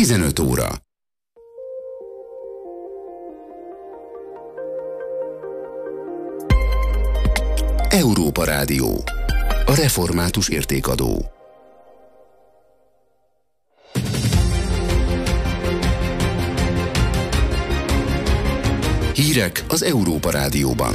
15 óra. Európa Rádió. A református értékadó. Hírek az Európa Rádióban.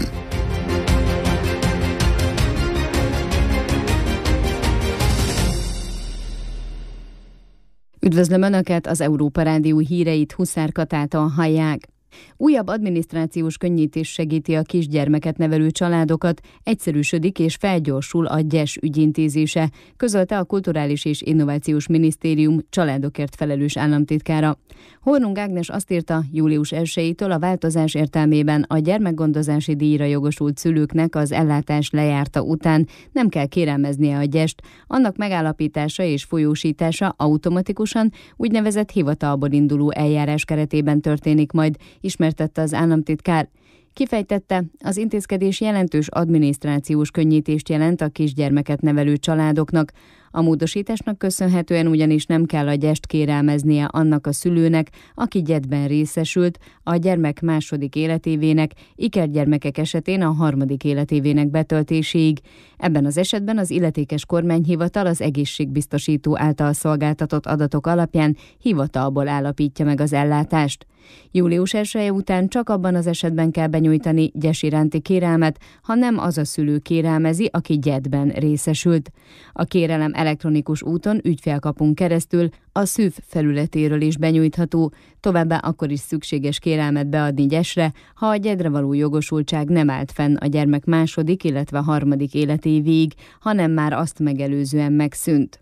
Üdvözlöm Önöket, az Európa Rádió híreit Huszár Katától hallják. Újabb adminisztrációs könnyítés segíti a kisgyermeket nevelő családokat, egyszerűsödik és felgyorsul a GYES ügyintézése, közölte a Kulturális és Innovációs Minisztérium családokért felelős államtitkára. Hornung Ágnes azt írta, július 1-től a változás értelmében a gyermekgondozási díjra jogosult szülőknek az ellátás lejárta után nem kell kérelmeznie a GYES-t, annak megállapítása és folyósítása automatikusan úgynevezett hivatalból induló eljárás keretében történik majd, ismertette az államtitkár. Kifejtette, az intézkedés jelentős adminisztrációs könnyítést jelent a kisgyermeket nevelő családoknak. A módosításnak köszönhetően ugyanis nem kell a GYES-t kérelmeznie annak a szülőnek, aki GYET-ben részesült, a gyermek második életévének, ikergyermekek esetén a harmadik életévének betöltéséig. Ebben az esetben az illetékes kormányhivatal az egészségbiztosító által szolgáltatott adatok alapján hivatalból állapítja meg az ellátást. Július 1 után csak abban az esetben kell benyújtani GYES iránti kérelmet, ha nem az a szülő kérelmezi, aki GYET-ben részesült. A kérelem elektronikus úton ügyfélkapun keresztül a SZÜV felületéről is benyújtható, továbbá akkor is szükséges kérelmet beadni GYES-re, ha a GYET-re való jogosultság nem állt fenn a gyermek második, illetve harmadik életévéig, hanem már azt megelőzően megszűnt.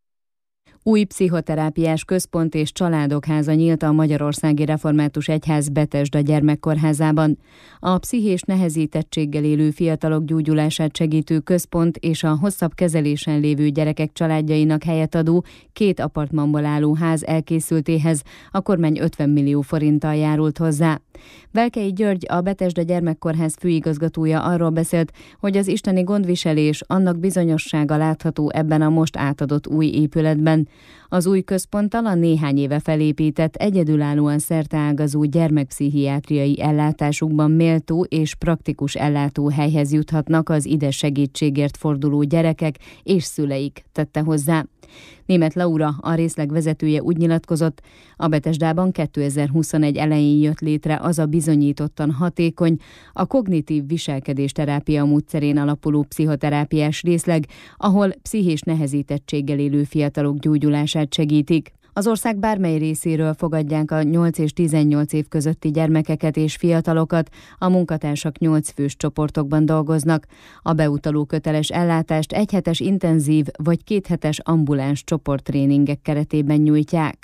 Új pszichoterápiás központ és családokháza nyílt a Magyarországi Református Egyház Betesda gyermekkórházában. A pszichés nehezítettséggel élő fiatalok gyógyulását segítő központ és a hosszabb kezelésen lévő gyerekek családjainak helyet adó 2 apartmanból álló ház elkészültéhez a kormány 50 millió forinttal járult hozzá. Velkei György, a Betesda gyermekkórház főigazgatója arról beszélt, hogy az isteni gondviselés, annak bizonyossága látható ebben a most átadott új épületben. Az új központtal a néhány éve felépített, egyedülállóan szerteágazó gyermekpszichiátriai ellátásukban méltó és praktikus ellátóhelyhez juthatnak az ide segítségért forduló gyerekek és szüleik, tette hozzá. Németh Laura, a részleg vezetője úgy nyilatkozott, a Betesdában 2021 elején jött létre az a bizonyítottan hatékony, a kognitív viselkedésterápia módszerén alapuló pszichoterápiás részleg, ahol pszichés nehezítettséggel élő fiatalok gyógyulását segítik. Az ország bármely részéről fogadják a 8 és 18 év közötti gyermekeket és fiatalokat, a munkatársak 8 fős csoportokban dolgoznak. A beutaló köteles ellátást egyhetes intenzív vagy 2 hetes ambuláns csoporttréningek keretében nyújtják.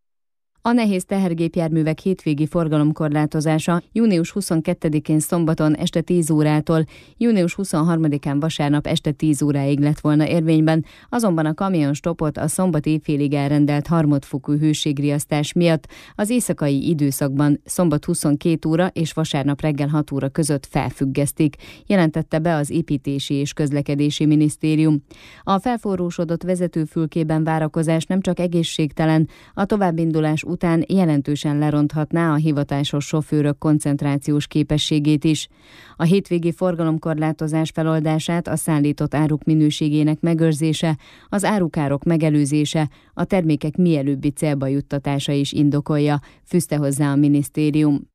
A nehéz tehergépjárművek hétvégi forgalomkorlátozása június 22-én szombaton este 10 órától június 23-án vasárnap este 10 óráig lett volna érvényben, azonban a kamionstoppot a szombat éjfélig elrendelt harmadfokú hőségriasztás miatt az éjszakai időszakban szombat 22 óra és vasárnap reggel 6 óra között felfüggesztik, jelentette be az Építési és Közlekedési Minisztérium. A felforrósodott vezetőfülkében várakozás nem csak egészségtelen, a továbbindulás után jelentősen leronthatná a hivatásos sofőrök koncentrációs képességét is. A hétvégi forgalomkorlátozás feloldását a szállított áruk minőségének megőrzése, az árukárok megelőzése, a termékek mielőbbi célba juttatása is indokolja, fűzte hozzá a minisztérium.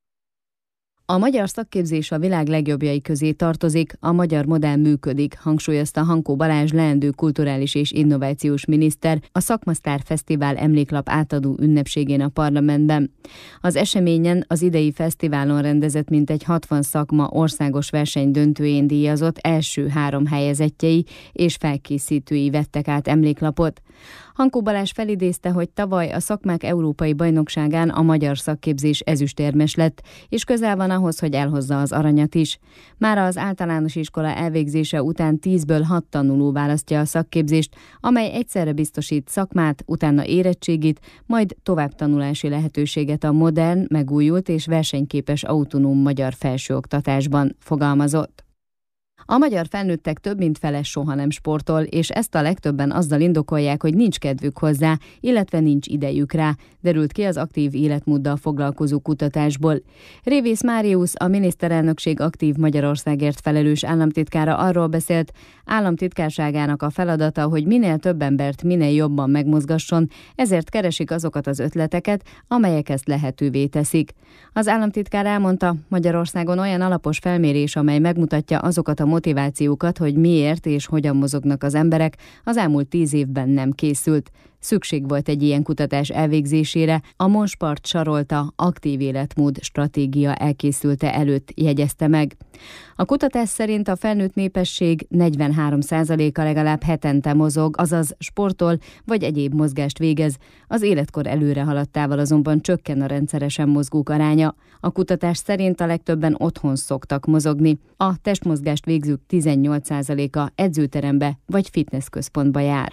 A magyar szakképzés a világ legjobbjai közé tartozik, a magyar modell működik, hangsúlyozta Hankó Balázs leendő kulturális és innovációs miniszter a Szakmasztár Fesztivál emléklap átadó ünnepségén a parlamentben. Az eseményen az idei fesztiválon rendezett mintegy 60 szakma országos verseny döntőjén díjazott első 3 helyezettjei és felkészítői vettek át emléklapot. Hankó Balázs felidézte, hogy tavaly a szakmák európai bajnokságán a magyar szakképzés ezüstérmes lett, és közel van ahhoz, hogy elhozza az aranyat is. Mára az általános iskola elvégzése után 10-ből 6 tanuló választja a szakképzést, amely egyszerre biztosít szakmát, utána érettségit, majd továbbtanulási lehetőséget a modern, megújult és versenyképes autonóm magyar felsőoktatásban, fogalmazott. A magyar felnőttek több mint fele soha nem sportol, és ezt a legtöbben azzal indokolják, hogy nincs kedvük hozzá, illetve nincs idejük rá, derült ki az aktív életmóddal foglalkozó kutatásból. Révész Máriusz, a miniszterelnökség Aktív Magyarországért felelős államtitkára arról beszélt, államtitkárságának a feladata, hogy minél több embert minél jobban megmozgasson, ezért keresik azokat az ötleteket, amelyek ezt lehetővé teszik. Az államtitkár elmondta, Magyarországon olyan alapos felmérés, amely megmutatja azokat a motivációkat, hogy miért és hogyan mozognak az emberek, az elmúlt 10 évben nem készült. Szükség volt egy ilyen kutatás elvégzésére, a Monspart sarolta aktív életmód stratégia elkészülte előtt jegyezte meg. A kutatás szerint a felnőtt népesség 43%-a legalább hetente mozog, azaz sportol vagy egyéb mozgást végez, az életkor előre haladtával azonban csökken a rendszeresen mozgók aránya. A kutatás szerint a legtöbben otthon szoktak mozogni. A testmozgást végzők 18%-a edzőterembe vagy fitnessközpontba jár.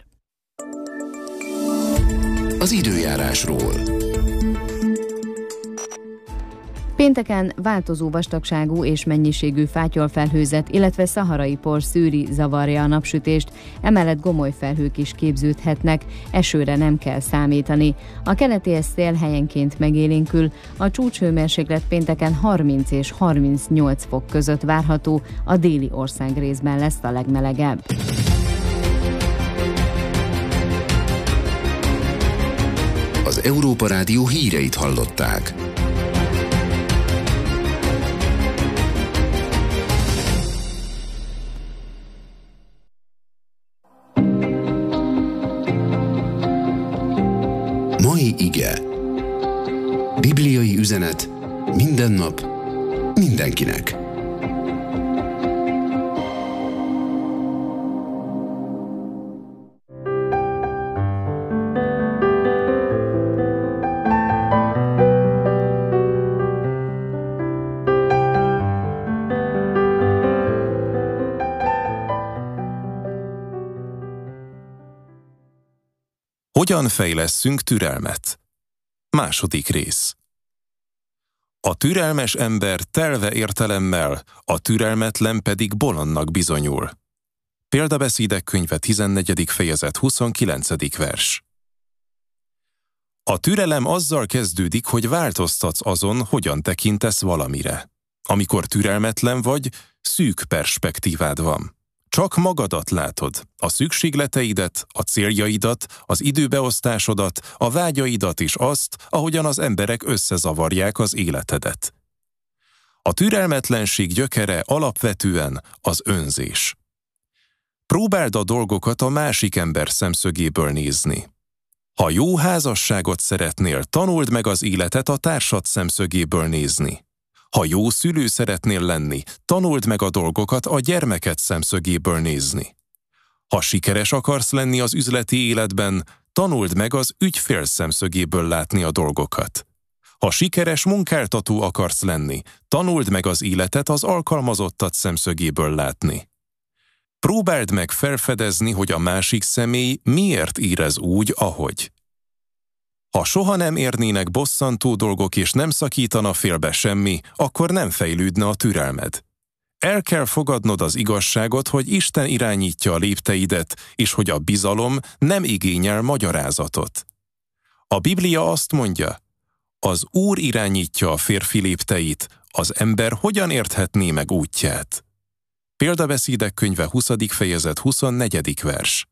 Az időjárásról. Pénteken változó vastagságú és mennyiségű fátyolfelhőzet, illetve szaharai por szűri zavarja a napsütést, emellett gomoly felhők is képződhetnek, esőre nem kell számítani. A keleti szél helyenként megélénkül, a csúcshőmérséklet pénteken 30 és 38 fok között várható, a déli országrészben lesz a legmelegebb. Az Európa Rádió híreit hallották. Mai ige. Bibliai üzenet minden nap, mindenkinek. Hogyan fejlesszünk türelmet? Második rész. A türelmes ember telve értelemmel, a türelmetlen pedig bolondnak bizonyul. Példabeszédek könyve 14. fejezet 29. vers. A türelem azzal kezdődik, hogy változtatsz azon, hogyan tekintesz valamire. Amikor türelmetlen vagy, szűk perspektívád van. Csak magadat látod, a szükségleteidet, a céljaidat, az időbeosztásodat, a vágyaidat és azt, ahogyan az emberek összezavarják az életedet. A türelmetlenség gyökere alapvetően az önzés. Próbáld a dolgokat a másik ember szemszögéből nézni. Ha jó házasságot szeretnél, tanuld meg az életet a társad szemszögéből nézni. Ha jó szülő szeretnél lenni, tanuld meg a dolgokat a gyermeked szemszögéből nézni. Ha sikeres akarsz lenni az üzleti életben, tanuld meg az ügyfél szemszögéből látni a dolgokat. Ha sikeres munkáltató akarsz lenni, tanuld meg az életet az alkalmazottad szemszögéből látni. Próbáld meg felfedezni, hogy a másik személy miért érez úgy, ahogy. Ha soha nem érnének bosszantó dolgok és nem szakítana félbe semmi, akkor nem fejlődne a türelmed. El kell fogadnod az igazságot, hogy Isten irányítja a lépteidet, és hogy a bizalom nem igényel magyarázatot. A Biblia azt mondja, az Úr irányítja a férfi lépteit, az ember hogyan érthetné meg útját? Példabeszédek könyve 20. fejezet 24. vers.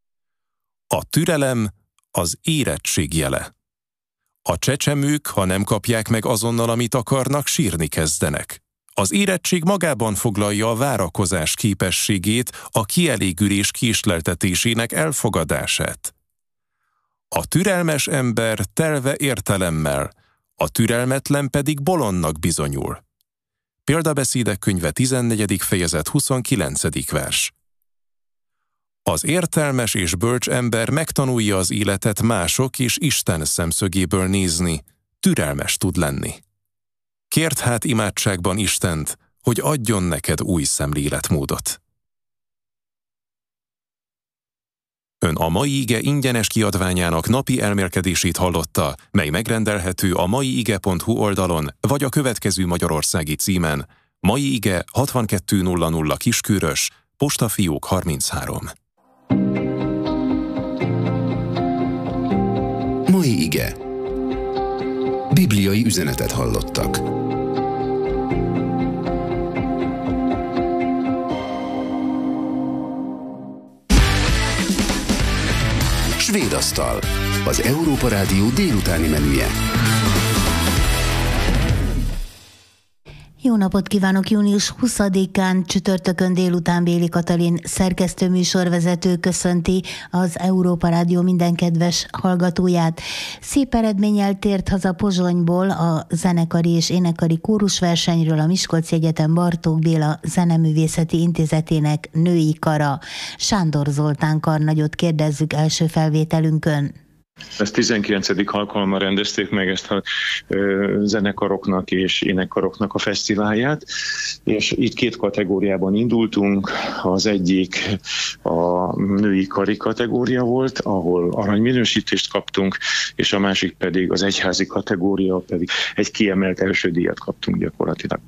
A türelem az érettség jele. A csecsemők, ha nem kapják meg azonnal, amit akarnak, sírni kezdenek. Az érettség magában foglalja a várakozás képességét, a kielégülés késleltetésének elfogadását. A türelmes ember telve értelemmel, a türelmetlen pedig bolondnak bizonyul. Példabeszédek könyve 14. fejezet 29. vers. Az értelmes és bölcs ember megtanulja az életet mások és Isten szemszögéből nézni, türelmes tud lenni. Kérd hát imádságban Istent, hogy adjon neked új szemléletmódot. Ön a Mai Ige ingyenes kiadványának napi elmélkedését hallotta, mely megrendelhető a maiige.hu oldalon, vagy a következő magyarországi címen: Mai ige 6200 Kiskörös, Postafiók 33. Mai ige. Bibliai üzenetet hallottak. Svédasztal. Az Európa Rádió délutáni menüje. Jó napot kívánok! Június 20-án csütörtökön délután Béli Katalin szerkesztő műsorvezető köszönti az Európa Rádió minden kedves hallgatóját. Szép eredménnyel tért haza Pozsonyból a zenekari és énekari kórusversenyről a Miskolci Egyetem Bartók Béla Zeneművészeti Intézetének női kara. Sándor Zoltán karnagyot kérdezzük első felvételünkön. Ezt 19. alkalommal rendezték meg ezt a zenekaroknak és énekkaroknak a fesztiválját, és itt 2 kategóriában indultunk. Az egyik a női kari kategória volt, ahol aranyminősítést kaptunk, és a másik pedig az egyházi kategória, pedig egy kiemelt első díjat kaptunk gyakorlatilag.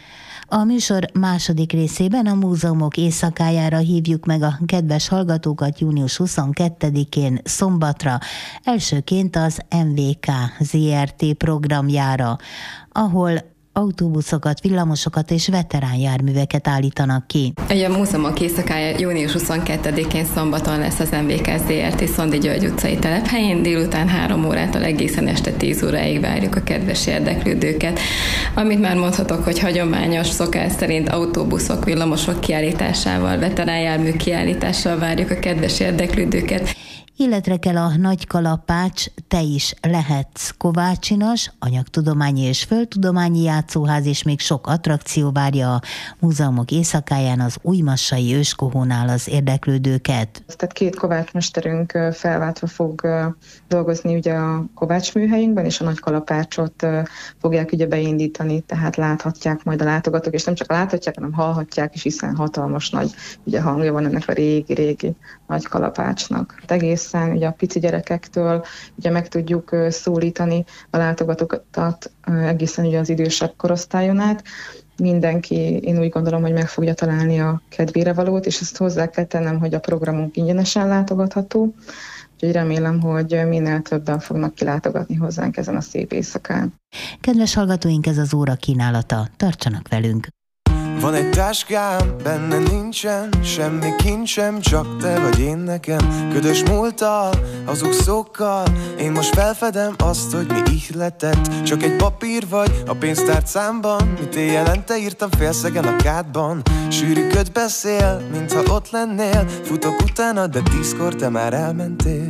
A műsor második részében a múzeumok éjszakájára hívjuk meg a kedves hallgatókat június 22-én szombatra, elsőként az MVK ZRT programjára, ahol autóbuszokat, villamosokat és veteránjárműveket állítanak ki. A múzeumok éjszakája június 22-én szombaton lesz az MVK ZRT Szondi György utcai telephelyén, délután 3 órától egészen este 10 óráig várjuk a kedves érdeklődőket. Amit már mondhatok, hogy hagyományos szokás szerint autóbuszok, villamosok kiállításával, veteránjármű kiállítással várjuk a kedves érdeklődőket. Illetre kell a Nagykalapács Te is lehetsz Kovácsinas, anyagtudományi és földtudományi játszóház, és még sok attrakció várja a múzeumok éjszakáján az újmassai őskohónál az érdeklődőket. Tehát 2 kovácsmesterünk felváltva fog dolgozni ugye a kovácsműhelyünkben, és a Nagykalapácsot fogják ugye beindítani, tehát láthatják majd a látogatók, és nem csak láthatják, hanem hallhatják is, hiszen hatalmas nagy ugye hangja van ennek a régi Nagykalapácsnak. Egészen ugye a pici gyerekektől ugye meg tudjuk szólítani a látogatókat egészen ugye az idősebb korosztályon át. Mindenki, én úgy gondolom, hogy meg fogja találni a kedvére valót, és ezt hozzá kell tennem, hogy a programunk ingyenesen látogatható, úgyhogy remélem, hogy minél többen fognak kilátogatni hozzánk ezen a szép éjszakán. Kedves hallgatóink, ez az óra kínálata. Tartsanak velünk! Van egy táskám, benne nincsen semmi kincsem, csak te vagy én nekem. Ködös múlttal, hazug szókkal, én most felfedem azt, hogy mi ihletett. Csak egy papír vagy a pénztárcámban, mit éjjelente írtam félszegen a kádban. Sűrű köd beszél, mintha ott lennél, futok utána, de 10-kor te már elmentél.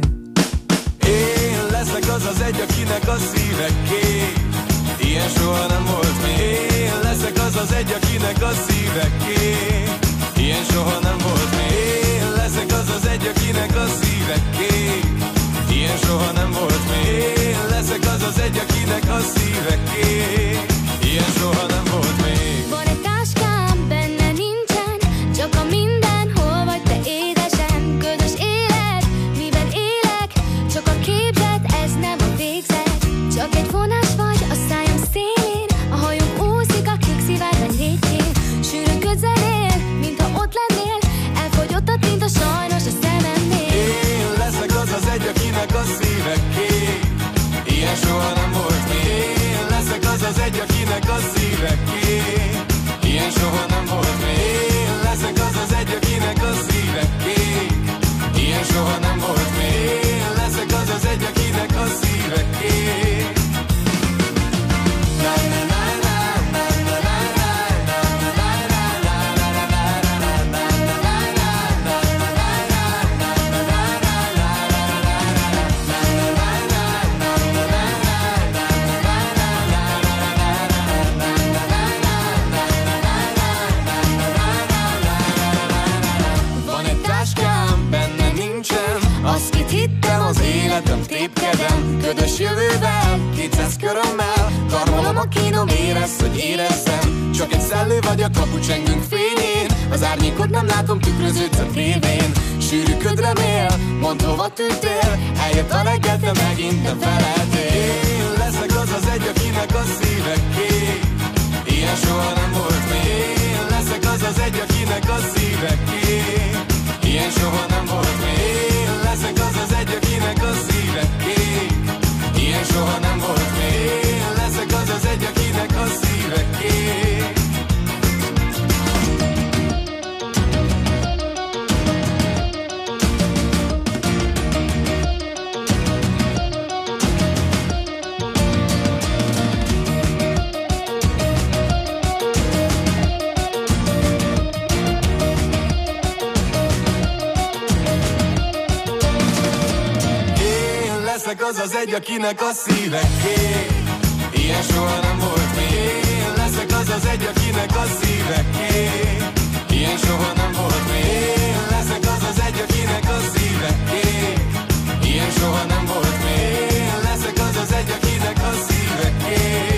Én leszek az egy, akinek a szíve kék, ilyen soha nem volt még. Én leszek az egy, akinek a szíve kék, ilyen soha nem volt még. Én leszek az egy, akinek a szíve kék, ilyen soha nem volt még. Én leszek az egy, akinek a szíve kék, ilyen soha nem volt még. Van egy táskám, benne nincsen, csak a mindenhol vagy te édesem. Ködös élet, mivel élek, csak a képzet, ez nem a végzet. Csak egy vonás vagy a szájam szélén, a hajom úszik a kék szivárvány rétjén. Sűrűn közelél, mintha ott lennél, elfogyottat, mint a sajnos a szememnél. Én leszek az egy, akinek a szíve kék, ilyen soha nem volt még. Én leszek az egy, akinek a szíve kék, ilyen soha nem volt még. Én leszek az egy, akinek a szíve kék, ilyen soha nem volt még. Én leszek az egy, akinek a szíve kék. Életem tépkedem, ködös jövővel, 200 körömmel, karmolom a kínom, érezd, hogy érezzem. Csak egy szellő vagy a kapucsengünk fényén, az árnyékot nem látom, tükröződsz a tévén. Sűrű köd remél, mondd hova tűntél, eljött a reggel, te megint nem feleltél. Én leszek az egy, akinek a szíve kék, ilyen soha nem volt még. Én leszek az az egy, akinek a szíve kék. Ilyen soha nem volt még. Én leszek az az egy, akinek a szíve kék. Ilyen soha nem volt még. Én leszek az az egy, akinek a szíve kék. Az az egy, akinek a szíve kék. Ilyen soha nem volt még. Én leszek az az egy, akinek a szíve kék. Ilyen soha nem volt még. Én leszek az az egy, akinek a szíve kék. Ilyen soha nem volt még. Én leszek az az egy, akinek a szíve kék.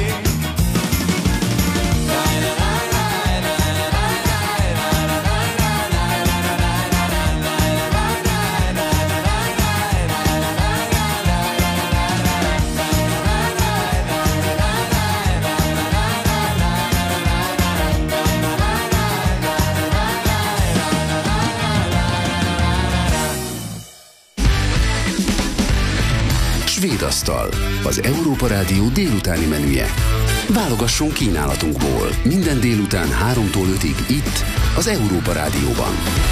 Svédasztal, az Európa Rádió délutáni menüje. Válogasson kínálatunkból minden délután 3-tól 5-ig itt, az Európa Rádióban.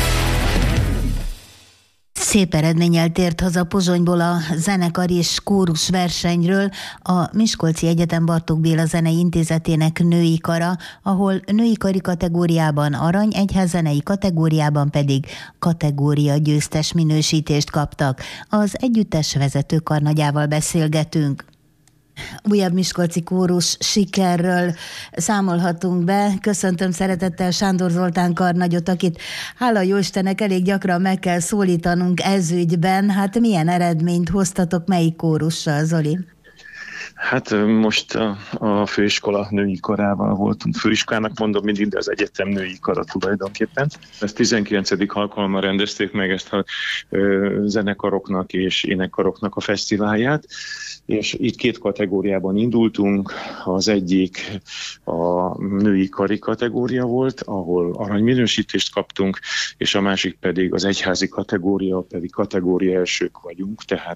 Szép eredménnyel tért haza Pozsonyból a zenekar és kórus versenyről a Miskolci Egyetem Bartók Béla Zenei Intézetének női kara, ahol női kari kategóriában arany, egyházzenei kategóriában pedig kategória győztes minősítést kaptak. Az együttes vezető karnagyával beszélgetünk. Újabb miskolci kórus sikerről számolhatunk be. Köszöntöm szeretettel Sándor Zoltán karnagyot, akit hála jó Istennek elég gyakran meg kell szólítanunk ez ügyben. Hát milyen eredményt hoztatok, melyik kórussal, Zoli? Hát most a főiskola női karával voltunk. Főiskolának mondom mindig, de az egyetem női kara tulajdonképpen. Ezt 19. alkalommal rendezték meg ezt a zenekaroknak és énekkaroknak a fesztiválját, és itt 2 kategóriában indultunk. Az egyik a női kari kategória volt, ahol aranyminősítést kaptunk, és a másik pedig az egyházi kategória, pedig kategória elsők vagyunk, tehát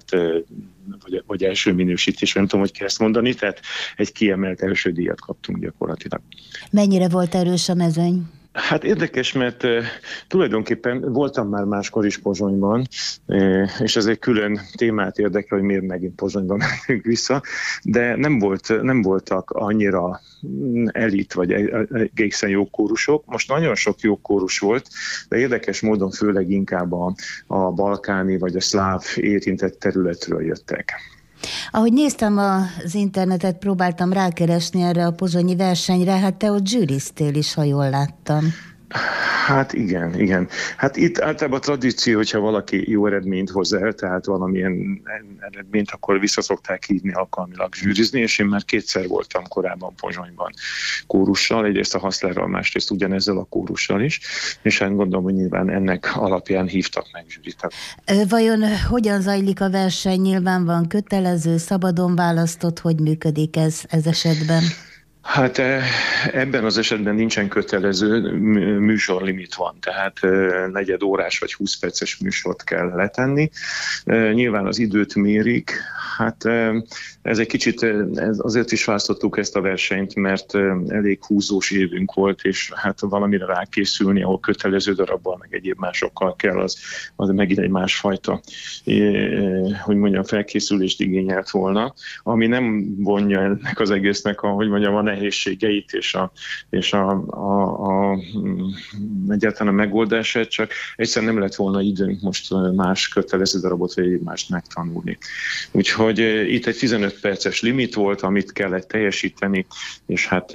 vagy első minősítés, nem tudom, hogy kell ezt mondani, tehát egy kiemelt első díjat kaptunk gyakorlatilag. Mennyire volt erős a mezőny? Hát érdekes, mert tulajdonképpen voltam már máskor is Pozsonyban, és ez egy külön témát érdekel, hogy miért megint Pozsonyban megyünk vissza, de nem voltak annyira elit vagy egészen jó kórusok. Most nagyon sok jó kórus volt, de érdekes módon főleg inkább a balkáni vagy a szláv érintett területről jöttek. Ahogy néztem az internetet, próbáltam rákeresni erre a pozsonyi versenyre, hát te ott zsűriztél is, ha jól láttam. Hát igen. Hát itt általában a tradíció, hogyha valaki jó eredményt hoz el, tehát valamilyen eredményt, akkor visszaszokták hívni alkalmilag zsűrizni, és én már 2-szer voltam korábban Pozsonyban kórussal, egyrészt a Haszlerral, másrészt ugyanezzel a kórussal is, és hát gondolom, hogy nyilván ennek alapján hívtak meg zsűritak. Vajon hogyan zajlik a verseny? Nyilván van kötelező, szabadon választott, hogy működik ez esetben? Hát ebben az esetben nincsen kötelező, műsorlimit van, tehát 4 órás vagy 20 perces műsort kell letenni. Nyilván az időt mérik, hát ez egy kicsit, azért is választottuk ezt a versenyt, mert elég húzós évünk volt, és hát valamire rákészülni, ahol kötelező darabbal, meg egyéb másokkal kell, az megint egy másfajta, hogy mondjam, felkészülést igényelt volna, ami nem vonja ennek az egésznek, ahogy mondjam, a nehézségeit és egyáltalán a megoldását, csak egyszerűen nem lett volna időnk most más kötelező darabot, vagy egy mást megtanulni. Úgyhogy itt egy 15 perces limit volt, amit kellett teljesíteni, és hát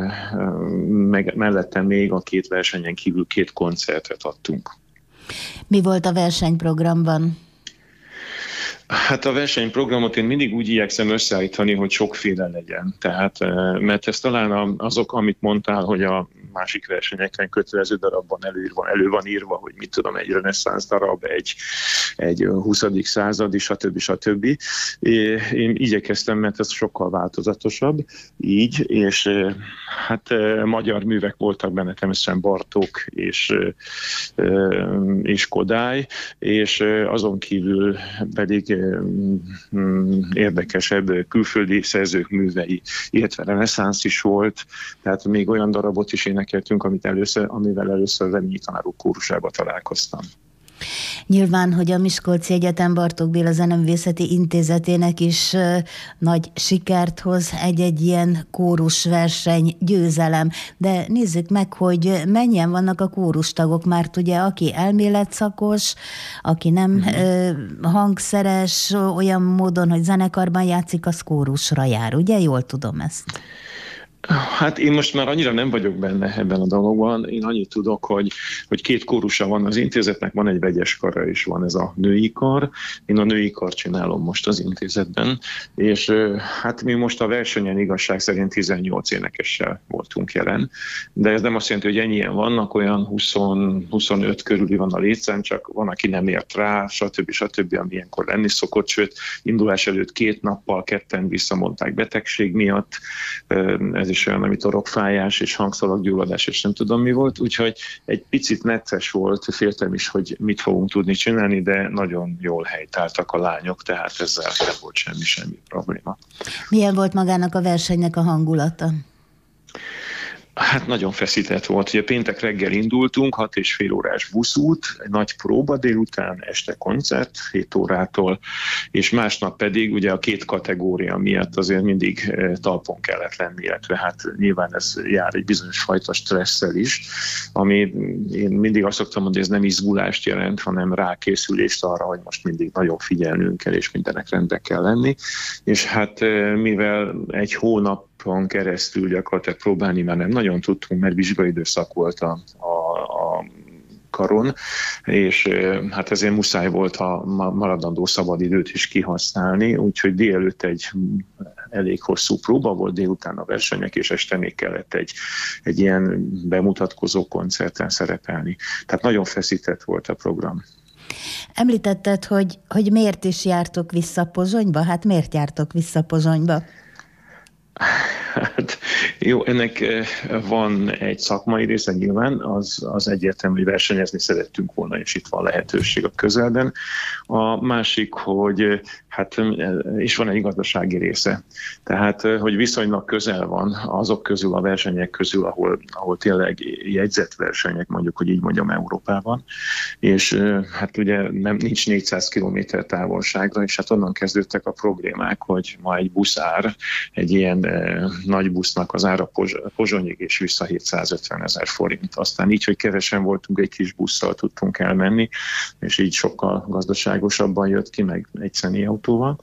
mellette még a 2 versenyen kívül 2 koncertet adtunk. Mi volt a versenyprogramban? Hát a versenyprogramot én mindig úgy igyekszem összeállítani, hogy sokféle legyen. Tehát, mert ez talán azok, amit mondtál, hogy a másik versenyeken kötelező darabban elő van írva, hogy mit tudom, egy reneszánsz darab, egy 20. századi, stb. Én igyekeztem, mert ez sokkal változatosabb, így, és hát magyar művek voltak benne, természetesen Bartók és Kodály, és azon kívül pedig érdekesebb külföldi szerzők művei, illetve reneszánsz is volt, tehát még olyan darabot is énekeltünk, amivel először Reményi tanár úr kórusába találkoztam. Nyilván, hogy a Miskolci Egyetem Bartók Béla Zeneművészeti Intézetének is nagy sikert hoz egy ilyen kórusverseny győzelem. De nézzük meg, hogy mennyien vannak a kórustagok, mert ugye aki elméletszakos, aki nem hangszeres, olyan módon, hogy zenekarban játszik, az kórusra jár. Ugye? Jól tudom ezt. Hát én most már annyira nem vagyok benne ebben a dologban. Én annyit tudok, hogy 2 kórusa van az intézetnek, van egy vegyes kara és van ez a női kar. Én a női kar csinálom most az intézetben, és hát mi most a versenyen igazság szerint 18 énekessel voltunk jelen, de ez nem azt jelenti, hogy ennyien vannak, olyan 20-25 körüli van a létszám, csak van, aki nem ért rá, stb. Ami ilyenkor lenni szokott, sőt, indulás előtt 2 nappal ketten visszamondták betegség miatt, ez is olyan, ami torokfájás és hangszalaggyulladás, és nem tudom mi volt, úgyhogy egy picit necces volt, féltem is, hogy mit fogunk tudni csinálni, de nagyon jól helytáltak a lányok, tehát ezzel nem volt semmi probléma. Milyen volt magának a versenynek a hangulata? Hát nagyon feszített volt. Ugye péntek reggel indultunk, 6,5 órás buszút, egy nagy próba délután, este koncert, 7 órától, és másnap pedig ugye a 2 kategória miatt azért mindig talpon kellett lenni, illetve hát nyilván ez jár egy bizonyos fajta stresszel is, ami én mindig azt szoktam mondani, hogy ez nem izgulást jelent, hanem rákészülést arra, hogy most mindig nagyon figyelnünk kell, és mindenek rendbe kell lenni. És hát mivel egy hónap keresztül gyakorlatilag próbálni már nem nagyon tudtunk, mert vizsgaidőszak volt a karon, és hát ezért muszáj volt a maradandó szabadidőt is kihasználni, úgyhogy délelőtt egy elég hosszú próba volt, délután a versenyek, és este még kellett egy ilyen bemutatkozó koncerten szerepelni. Tehát nagyon feszített volt a program. Említetted, hogy miért is jártok vissza Pozsonyba? Hát miért jártok vissza Pozsonyba? Hát, jó, ennek van egy szakmai része nyilván, az egyértelmű, hogy versenyezni szerettünk volna, és itt van lehetőség a közelben. A másik, hogy hát és van egy gazdasági része. Tehát, hogy viszonylag közel van azok közül, a versenyek közül, ahol tényleg jegyzett versenyek, mondjuk, hogy így mondjam, Európában, és hát ugye nincs 400 kilométer távolságra, és hát onnan kezdődtek a problémák, hogy ma egy buszár, egy ilyen nagy busznak az ára Pozsonyig és vissza 750 000 forint. Aztán így, hogy kevesen voltunk, egy kis busszal tudtunk elmenni, és így sokkal gazdaságosabban jött ki, meg egy személyautóval.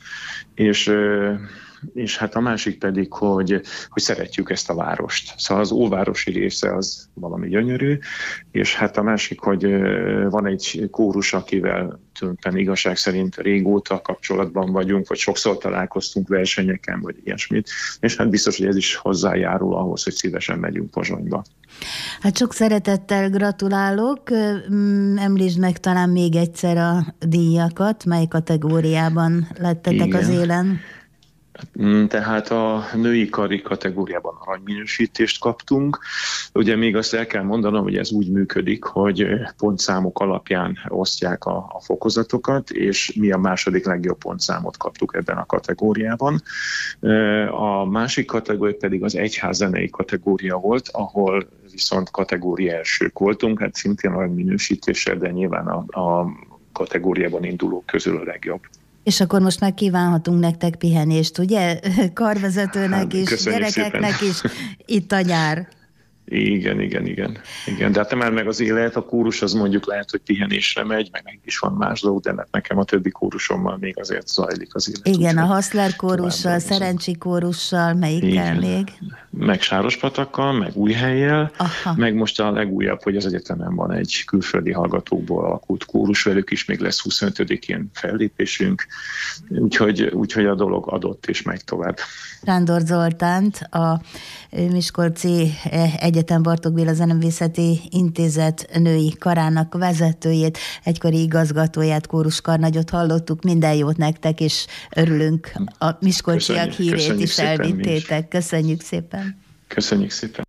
És hát a másik pedig, hogy szeretjük ezt a várost. Szóval az óvárosi része az valami gyönyörű, és hát a másik, hogy van egy kórus, akivel tulajdonképpen igazság szerint régóta kapcsolatban vagyunk, vagy sokszor találkoztunk versenyeken, vagy ilyesmit, és hát biztos, hogy ez is hozzájárul ahhoz, hogy szívesen megyünk Pozsonyba. Hát sok szeretettel gratulálok, említsd meg talán még egyszer a díjakat, mely kategóriában lettetek igen. Az élen? Tehát a női kari kategóriában aranyminősítést kaptunk. Ugye még azt el kell mondanom, hogy ez úgy működik, hogy pontszámok alapján osztják a fokozatokat, és mi a második legjobb pontszámot kaptuk ebben a kategóriában. A másik kategória pedig az egyházzenei kategória volt, ahol viszont kategória elsők voltunk, hát szintén aranyminősítéssel, de nyilván a kategóriában indulók közül a legjobb. És akkor most már kívánhatunk nektek pihenést, ugye? Karvezetőnek is, gyerekeknek szépen. Is itt a nyár. Igen. De hát nem áll meg az élet, a kórus az mondjuk lehet, hogy pihenésre megy, meg is van más dolog, de nekem a többi kórusommal még azért zajlik az élet. Igen, a Haszler kórussal, Szerencsi kórussal, melyikkel még? Meg Sárospatakkal, meg Újhellyel, meg most a legújabb, hogy az egyetemen van egy külföldi hallgatókból alakult kórus, velük is még lesz 25-én fellépésünk, úgyhogy a dolog adott és megy tovább. Sándor Zoltánt, a Miskolci Egyetem Bartók Béla Zeneművészeti Intézet női karának vezetőjét, egykori igazgatóját, kóruskarnagyot hallottuk. Minden jót nektek, és örülünk. A miskolciak hírét is elvittétek. Köszönjük szépen. Köszönjük szépen.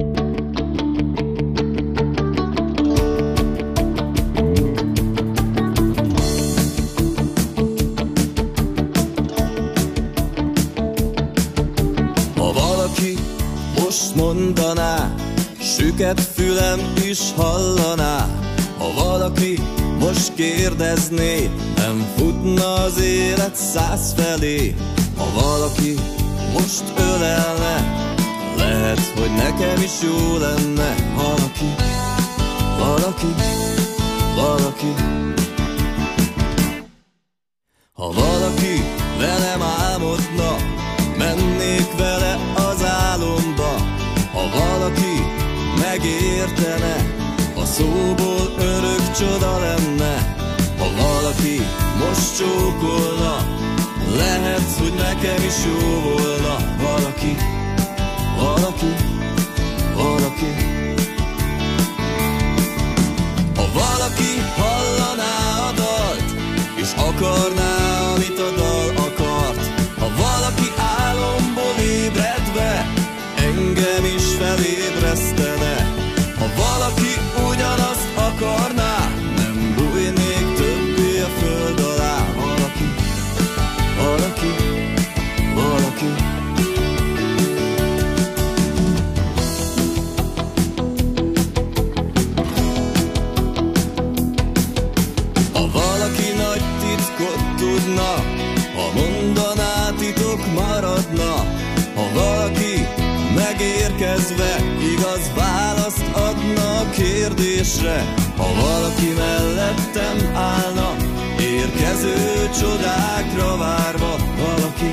Mondaná, süket fülem is hallaná. Ha valaki most kérdezné, nem futna az élet 100 felé. Ha valaki most ölelne, lehet, hogy nekem is jó lenne. Valaki. Ha valaki velem álmodna, mennék vele az álomba. Ha valaki megértene, a szóból örök csoda lenne. Ha valaki most csókolna, lehet, hogy nekem is jó volna. Valaki. Ha valaki hallaná a dalt, és akarná, amit a dal akart. Ha valaki álomból ébredve engem is felébresztene. Ha valaki ugyanazt akarná, nem bújnék többé a föld alá. Valaki. Ha valaki nagy titkot tudna, ha mondaná, titok maradna. Ha valaki megérkezve igaz választ adna a kérdésre. Ha valaki mellettem állna, érkező csodákra várva. Valaki.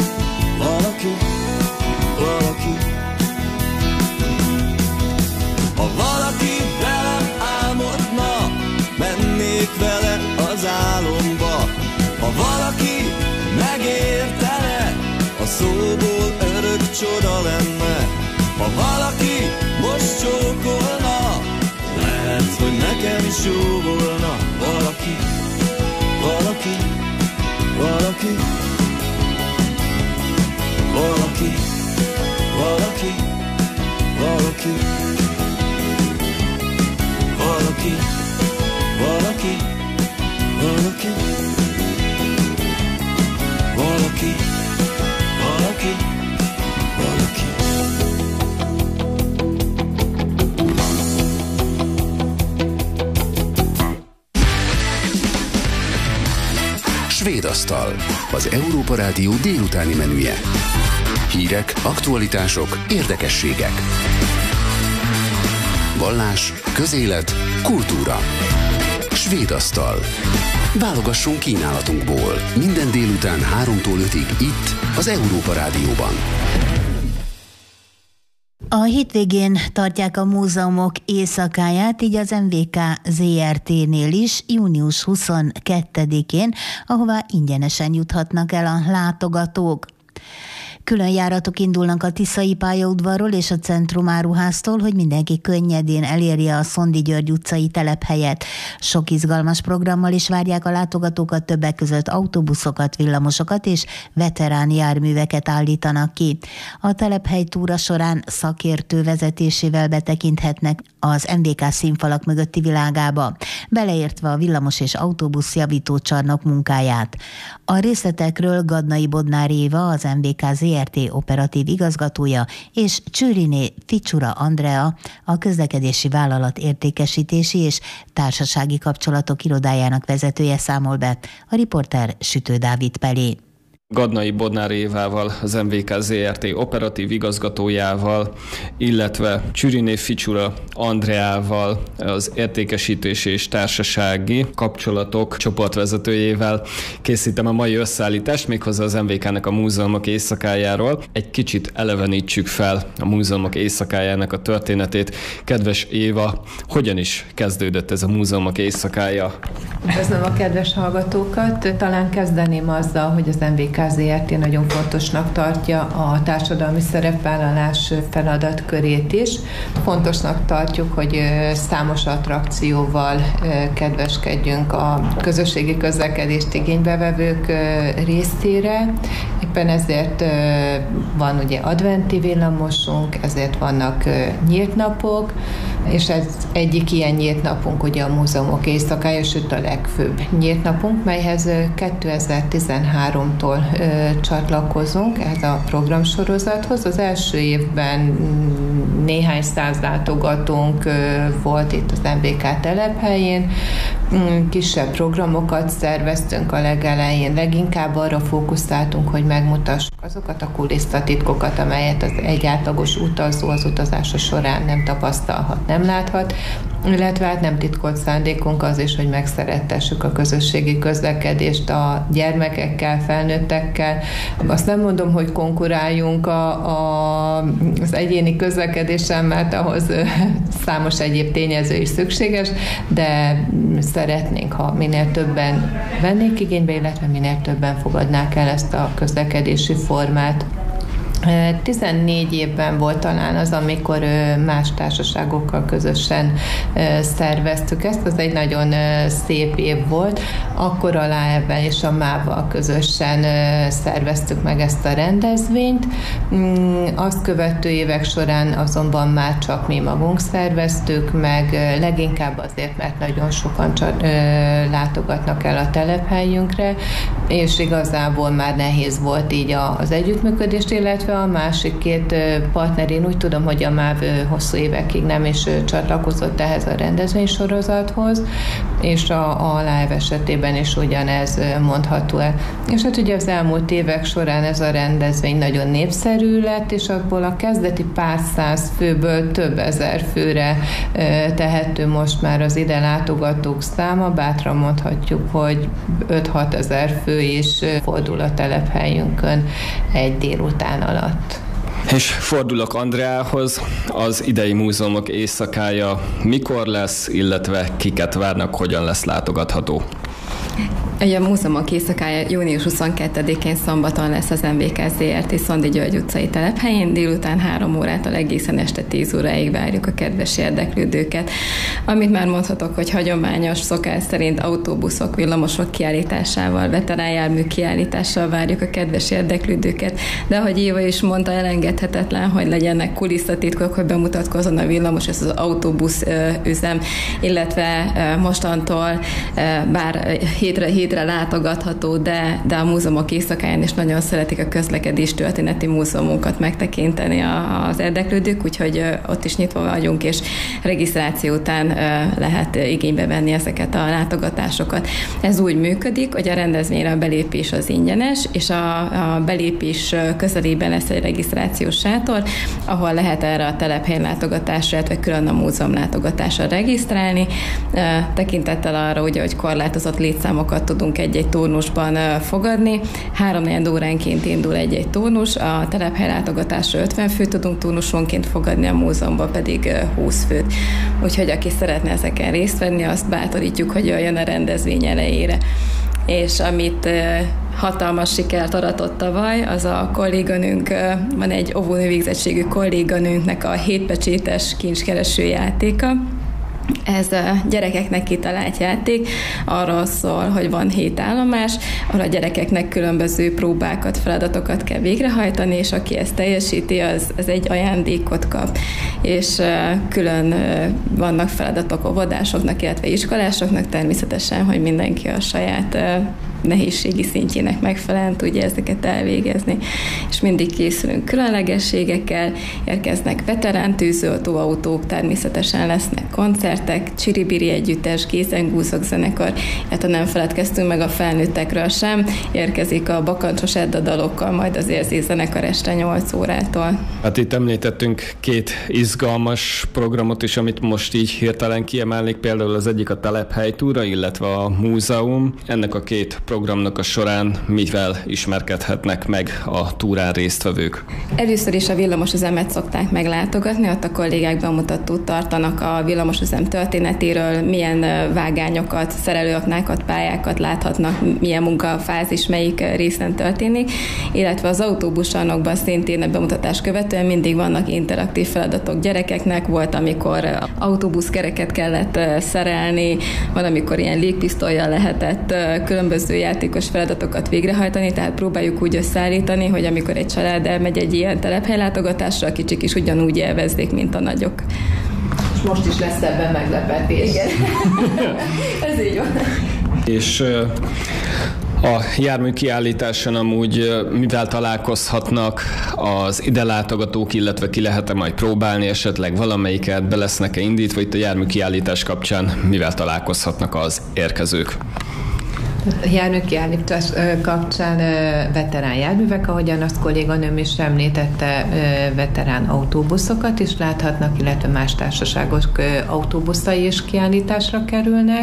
Ha valaki velem álmodna, mennék vele az álomba. Ha valaki megértene, a szóból örök csoda lenne. Ha valaki most csókolna, lehet, hogy nekem is jó volna. Valaki. Svédasztal, az Európa Rádió délutáni menüje. Hírek, aktualitások, érdekességek. Vallás, közélet, kultúra. Svédasztal. Válogassunk kínálatunkból. Minden délután 3-tól 5-ig itt, az Európa Rádióban. A hétvégén tartják a múzeumok éjszakáját, így az MVK ZRT-nél is június 22-én, ahová ingyenesen juthatnak el a látogatók. Külön járatok indulnak a Tiszai pályaudvarról és a Centrum áruháztól, hogy mindenki könnyedén elérje a Szondi György utcai telephelyet. Sok izgalmas programmal is várják a látogatókat, többek között autóbuszokat, villamosokat és veterán járműveket állítanak ki. A telephely túra során szakértő vezetésével betekinthetnek az MVK színfalak mögötti világába, beleértve a villamos és autóbusz javítócsarnok munkáját. A részletekről Gadnai Bodnár Éva, az MVK ZRT operatív igazgatója, és Csőriné Ficsura Andrea, a közlekedési vállalat értékesítési és társasági kapcsolatok irodájának vezetője számol be. A riporter Sütő Dávid Pelé. Gadnai Bodnár Évával, az MVK ZRT operatív igazgatójával, illetve Csüriné Ficsura Andreával, az értékesítési és társasági kapcsolatok csoportvezetőjével készítem a mai összeállítást, méghozzá az MVK-nek a múzeumok éjszakájáról. Egy kicsit elevenítsük fel a múzeumok éjszakájának a történetét. Kedves Éva, hogyan is kezdődött ez a múzeumok éjszakája? Üdvözlöm a kedves hallgatókat. Talán kezdeném azzal, hogy az MVK ZRT nagyon fontosnak tartja a társadalmi szerepvállalás feladatkörét is. Fontosnak tartjuk, hogy számos attrakcióval kedveskedjünk a közösségi közlekedést igénybevevők részére. Éppen ezért van ugye adventi villamosunk, ezért vannak nyílt napok, és ez egyik ilyen nyílt napunk ugye a múzeumok éjszakája, sőt a legfőbb nyílt napunk, melyhez 2013-tól csatlakozunk ehhez a programsorozathoz. Az első évben néhány száz látogatónk volt itt az MVK telephelyén, kisebb programokat szerveztünk a legelején, leginkább arra fókuszáltunk, hogy megmutassuk azokat a kulisszatitkokat, amelyet az egy átlagos utazó az utazása során nem tapasztalhat, nem láthat, illetve hát nem titkolt szándékunk az is, hogy megszerettessük a közösségi közlekedést a gyermekekkel, felnőttekkel. Azt nem mondom, hogy konkuráljunk az egyéni közlekedésen, mert ahhoz számos egyéb tényező is szükséges, de szeretnénk, ha minél többen vennék igénybe, illetve minél többen fogadnák el ezt a közlekedési formát. 14 évben volt talán az, amikor más társaságokkal közösen szerveztük ezt. Ez egy nagyon szép év volt. Akkor a LAEV-vel és a MÁV-val közösen szerveztük meg ezt a rendezvényt. Azt követő évek során azonban már csak mi magunk szerveztük meg, leginkább azért, mert nagyon sokan látogatnak el a telephelyünkre, és igazából már nehéz volt így az együttműködést, illetve a másik két partner, én úgy tudom, hogy a MÁV hosszú évekig nem is csatlakozott ehhez a rendezvénysorozathoz, és a LAEV esetében is ugyanez mondható el. És hát ugye az elmúlt évek során ez a rendezvény nagyon népszerű lett, és abból a kezdeti pár száz főből több ezer főre tehető most már az ide látogatók száma, bátran mondhatjuk, hogy 5-6 ezer fő is fordul a telephelyünkön egy délután alatt. És fordulok Andreához, az idei múzeumok éjszakája mikor lesz, illetve kiket várnak, hogyan lesz látogatható? A múzeumok éjszakája június 22-én szombaton lesz az MVK ZRT Szondi György utcai telephelyén, délután 3 órától egészen este 10 óráig várjuk a kedves érdeklődőket. Amit már mondhatok, hogy hagyományos szokás szerint autóbuszok, villamosok kiállításával, veteránjármű kiállítással várjuk a kedves érdeklődőket, de ahogy Éva is mondta, elengedhetetlen, hogy legyenek kulisszatitkok, hogy bemutatkozzon a villamos, ez az autóbusz üzem, illetve mostantól bár hétre látogatható, de a múzeumok éjszakáján is nagyon szeretik a közlekedés történeti múzeumunkat megtekinteni az érdeklődők, úgyhogy ott is nyitva vagyunk, és regisztráció után lehet igénybe venni ezeket a látogatásokat. Ez úgy működik, hogy a rendezvényre a belépés az ingyenes, és a belépés közelében lesz egy regisztrációs sátor, ahol lehet erre a telephelyen látogatásra, illetve külön a múzeum látogatásra regisztrálni. Tekintettel arra, ugye, hogy korlátozott létszámokat tudunk egy-egy turnusban fogadni. 3-4 óránként indul egy-egy turnus, a telephely látogatásra 50 főt tudunk turnusonként fogadni, a múzeumban pedig 20 főt. Úgyhogy aki szeretne ezeken részt venni, azt bátorítjuk, hogy jöjjön a rendezvény elejére. És amit hatalmas sikert aratott tavaly, az a kolléganőnk, van egy óvónő végzettségű kolléganőnknek a 7 pecsétes kincskereső játéka. Ez a gyerekeknek kitalált játék, arról szól, hogy van 7 állomás, ahol a gyerekeknek különböző próbákat, feladatokat kell végrehajtani, és aki ezt teljesíti, az egy ajándékot kap. És külön vannak feladatok óvodásoknak, illetve iskolásoknak, természetesen, hogy mindenki a saját nehézségi szintjének megfelelően tudja ezeket elvégezni. És mindig készülünk különlegességekkel, érkeznek veterán tűzoltóautók, természetesen lesznek koncertek, Csiribiri együttes, Gézengúzok zenekar, illetve nem feledkeztünk meg a felnőttekről sem, érkezik a Bakancsos Edda dalokkal, majd az Érzés zenekar este 8 órától. Hát itt említettünk 2 izgalmas programot is, amit most így hirtelen kiemelnék, például az egyik a telephelytúra, illetve a múzeum. Ennek a 2 programnak a során mivel ismerkedhetnek meg a túrán résztvevők? Először is a villamosüzemet szokták meglátogatni, ott a kollégák bemutatót tartanak a villamosüzem történetéről, milyen vágányokat, szerelőaknákat, pályákat láthatnak, milyen munkafázis melyik részen történik, illetve az autóbussarnokban szintén a bemutatás követően mindig vannak interaktív feladatok gyerekeknek, volt, amikor autóbuszkereket kellett szerelni, van, amikor ilyen légpisztollyal lehetett különböző játékos feladatokat végrehajtani, tehát próbáljuk úgy összeállítani, hogy amikor egy család elmegy egy ilyen telephelylátogatásra, a kicsik is ugyanúgy élvezzék, mint a nagyok. És most is lesz ebben meglepetés. Igen. Ez így van. És a jármű kiállításon amúgy mivel találkozhatnak az ide látogatók, illetve ki lehet-e majd próbálni esetleg valamelyiket, be lesznek-e indítva itt a jármű kiállítás kapcsán, mivel találkozhatnak az érkezők? A járműkiállítás kapcsán veterán járművek, ahogyan azt kolléganőm is említette, veterán autóbuszokat is láthatnak, illetve más társaságos autóbuszai is kiállításra kerülnek.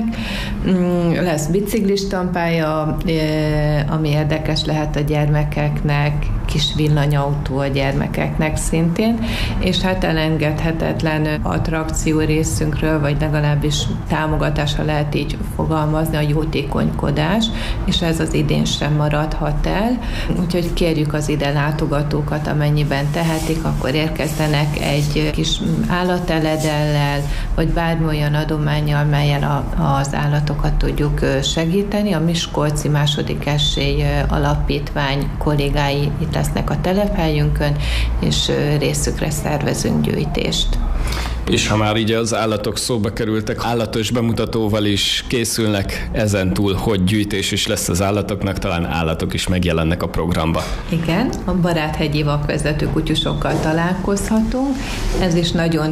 Lesz biciklistampálya, ami érdekes lehet a gyermekeknek, kis villanyautó a gyermekeknek szintén, és hát elengedhetetlen attrakció részünkről, vagy legalábbis támogatásra lehet így fogalmazni, a jótékonykodás, és ez az idén sem maradhat el. Úgyhogy kérjük az ide látogatókat, amennyiben tehetik, akkor érkezzenek egy kis állateledellel, vagy bármi olyan adománnyal, mellyel az állatokat tudjuk segíteni. A Miskolci második esély alapítvány kollégái itt lesznek a telephelyünkön, és részükre szervezünk gyűjtést. És ha már így az állatok szóba kerültek, állatos bemutatóval is készülnek, ezentúl, hogy gyűjtés is lesz az állatoknak, talán állatok is megjelennek a programba. Igen, a Baráthegyi vakvezető kutyusokkal találkozhatunk. Ez is nagyon,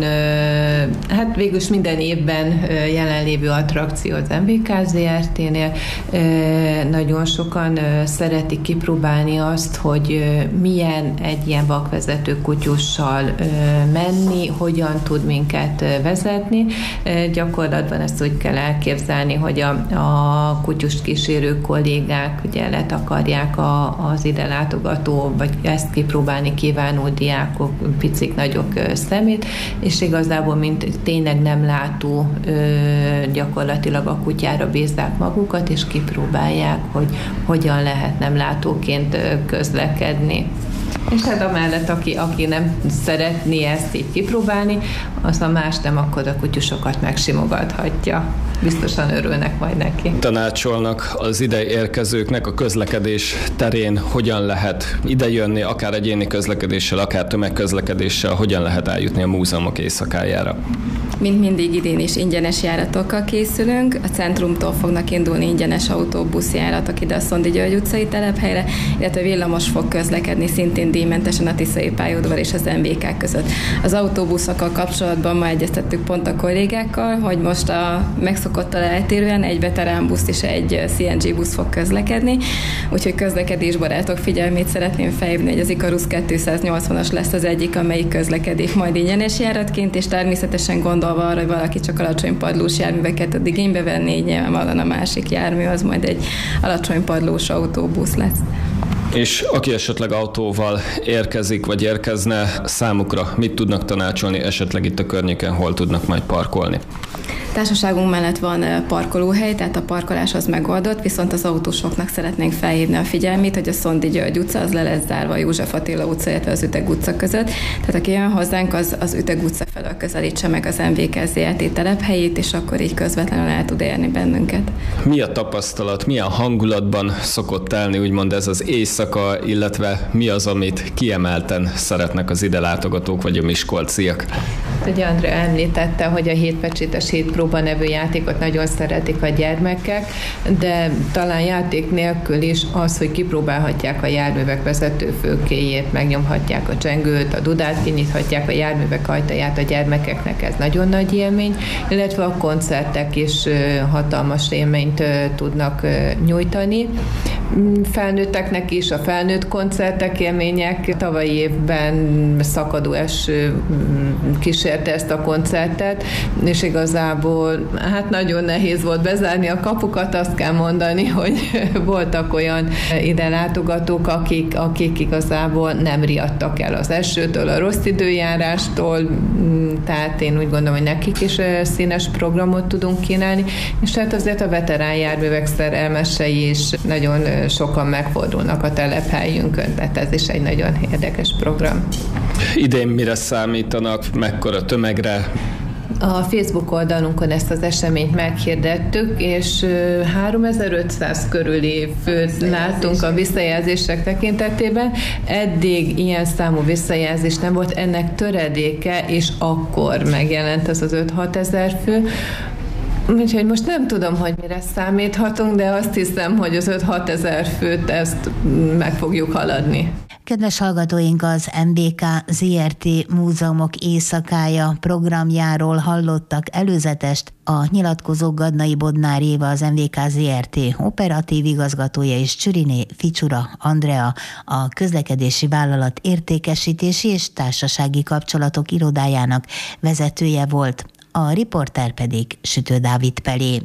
hát végülis minden évben jelenlévő attrakció az MVK ZRT-nél. Nagyon sokan szeretik kipróbálni azt, hogy milyen egy ilyen vakvezető kutyussal menni, hogyan tud minket vezetni. Gyakorlatban ezt úgy kell elképzelni, hogy a kutyust kísérő kollégák ugye letakarják az ide látogató, vagy ezt kipróbálni kívánó diákok, picik, nagyok szemét, és igazából, mint tényleg nem látó, gyakorlatilag a kutyára bízzák magukat, és kipróbálják, hogy hogyan lehet nem látóként közlekedni. És hát amellett, aki nem szeretné ezt így kipróbálni, az a más nem, akkor a kutyusokat megsimogathatja. Biztosan örülnek majd neki. Tanácsolnak az ide érkezőknek a közlekedés terén, hogyan lehet idejönni, akár egyéni közlekedéssel, akár tömegközlekedéssel, hogyan lehet eljutni a múzeumok éjszakájára? Mint mindig idén is ingyenes járatokkal készülünk. A centrumtól fognak indulni ingyenes autóbuszjáratok ide a Szondi György utcai telephelyre, illetve villamos fog közlekedni szintén díjmentesen a Tiszai pályaudvar és az MVK között. Az autóbuszokkal kapcsolatban ma egyeztettük pont a kollégákkal, hogy most a megszokottal eltérően egy veterán busz és egy CNG busz fog közlekedni, úgyhogy közlekedésbarátok figyelmét szeretném felhívni, hogy az Ikarus 280-as lesz az egyik, amelyik közlekedik majd ingyenes járatként, és természetesen gondolva arra, hogy valaki csak alacsony padlós járműveket tud igénybe venni, nyilvánvalóan a másik jármű az majd egy alacsony padlós autóbusz lesz. És aki esetleg autóval érkezik, vagy érkezne, számukra mit tudnak tanácsolni, esetleg itt a környéken hol tudnak majd parkolni? Társaságunk mellett van parkolóhely, tehát a parkolás az megoldott, viszont az autósoknak szeretnénk felhívni a figyelmét, hogy a Szondi György utca az le lesz zárva a József Attila utca, illetve az Üteg utca között. Tehát aki jön hozzánk, az Üteg utca felől közelítse meg az MVK ZRT telephelyét, és akkor így közvetlenül el tud érni bennünket. Mi a tapasztalat, milyen hangulatban szokott telni úgymond ez az éjszaka, illetve mi az, amit kiemelten szeretnek az ide látogatók vagy a miskolciak? Ugye Andrea említette, hogy a hétpecsétes hétpróba nevű játékot nagyon szeretik a gyermekek, de talán játék nélkül is az, hogy kipróbálhatják a járművek vezetőfülkéjét, megnyomhatják a csengőt, a dudát, kinyithatják a járművek ajtaját a gyermekeknek, ez nagyon nagy élmény, illetve a koncertek is hatalmas élményt tudnak nyújtani. Felnőtteknek is a felnőtt koncertek élmények. Tavalyi évben szakadó eső kísérte ezt a koncertet, és igazából hát nagyon nehéz volt bezárni a kapukat, azt kell mondani, hogy voltak olyan ide látogatók, akik igazából nem riadtak el az esőtől, a rossz időjárástól, tehát én úgy gondolom, hogy nekik is színes programot tudunk kínálni, és tehát azért a veterán járművek szerelmesei is nagyon sokan megfordulnak a telephelyünkön, tehát ez is egy nagyon érdekes program. Idén mire számítanak, mekkora tömegre? A Facebook oldalunkon ezt az eseményt meghirdettük, és 3500 körüli főt látunk a visszajelzések tekintetében. Eddig ilyen számú visszajelzés nem volt, ennek töredéke, és akkor megjelent ez az 5-6 ezer fő. Úgyhogy most nem tudom, hogy mire számíthatunk, de azt hiszem, hogy az 5-6 ezer főt ezt meg fogjuk haladni. Kedves hallgatóink, az MBK ZRT Múzeumok éjszakája programjáról hallottak előzetest. A nyilatkozó Gadnai Bodnár Éva, az MBK ZRT operatív igazgatója, és Csüriné Ficsura Andrea, a közlekedési vállalat értékesítési és társasági kapcsolatok irodájának vezetője volt. A riporter pedig Sütő Dávid Pelé.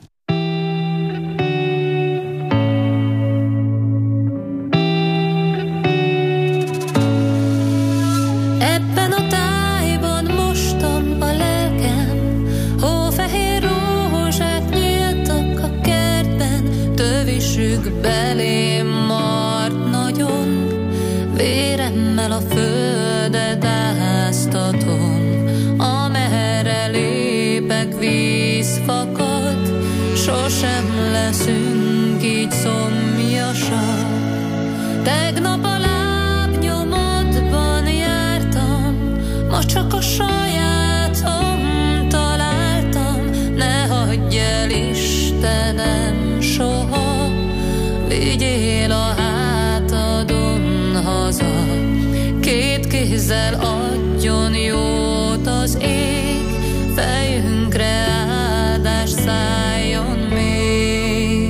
Ebben a tájban mostam a lelkem, hófehér rózsák nyíltak a kertben, tövisük belém mart nagyon, véremmel a földet áztatom. Amerre lépek, víz fakad, sosem leszünk így szomjasak. Tegnap a lábnyomodban jártam, ma csak a sajátom találtam. Ne hagyj el, Istenem, soha, vigyél a hátadon haza. Két kézzel adjon jót az ég, fejünkre áldás szálljon még.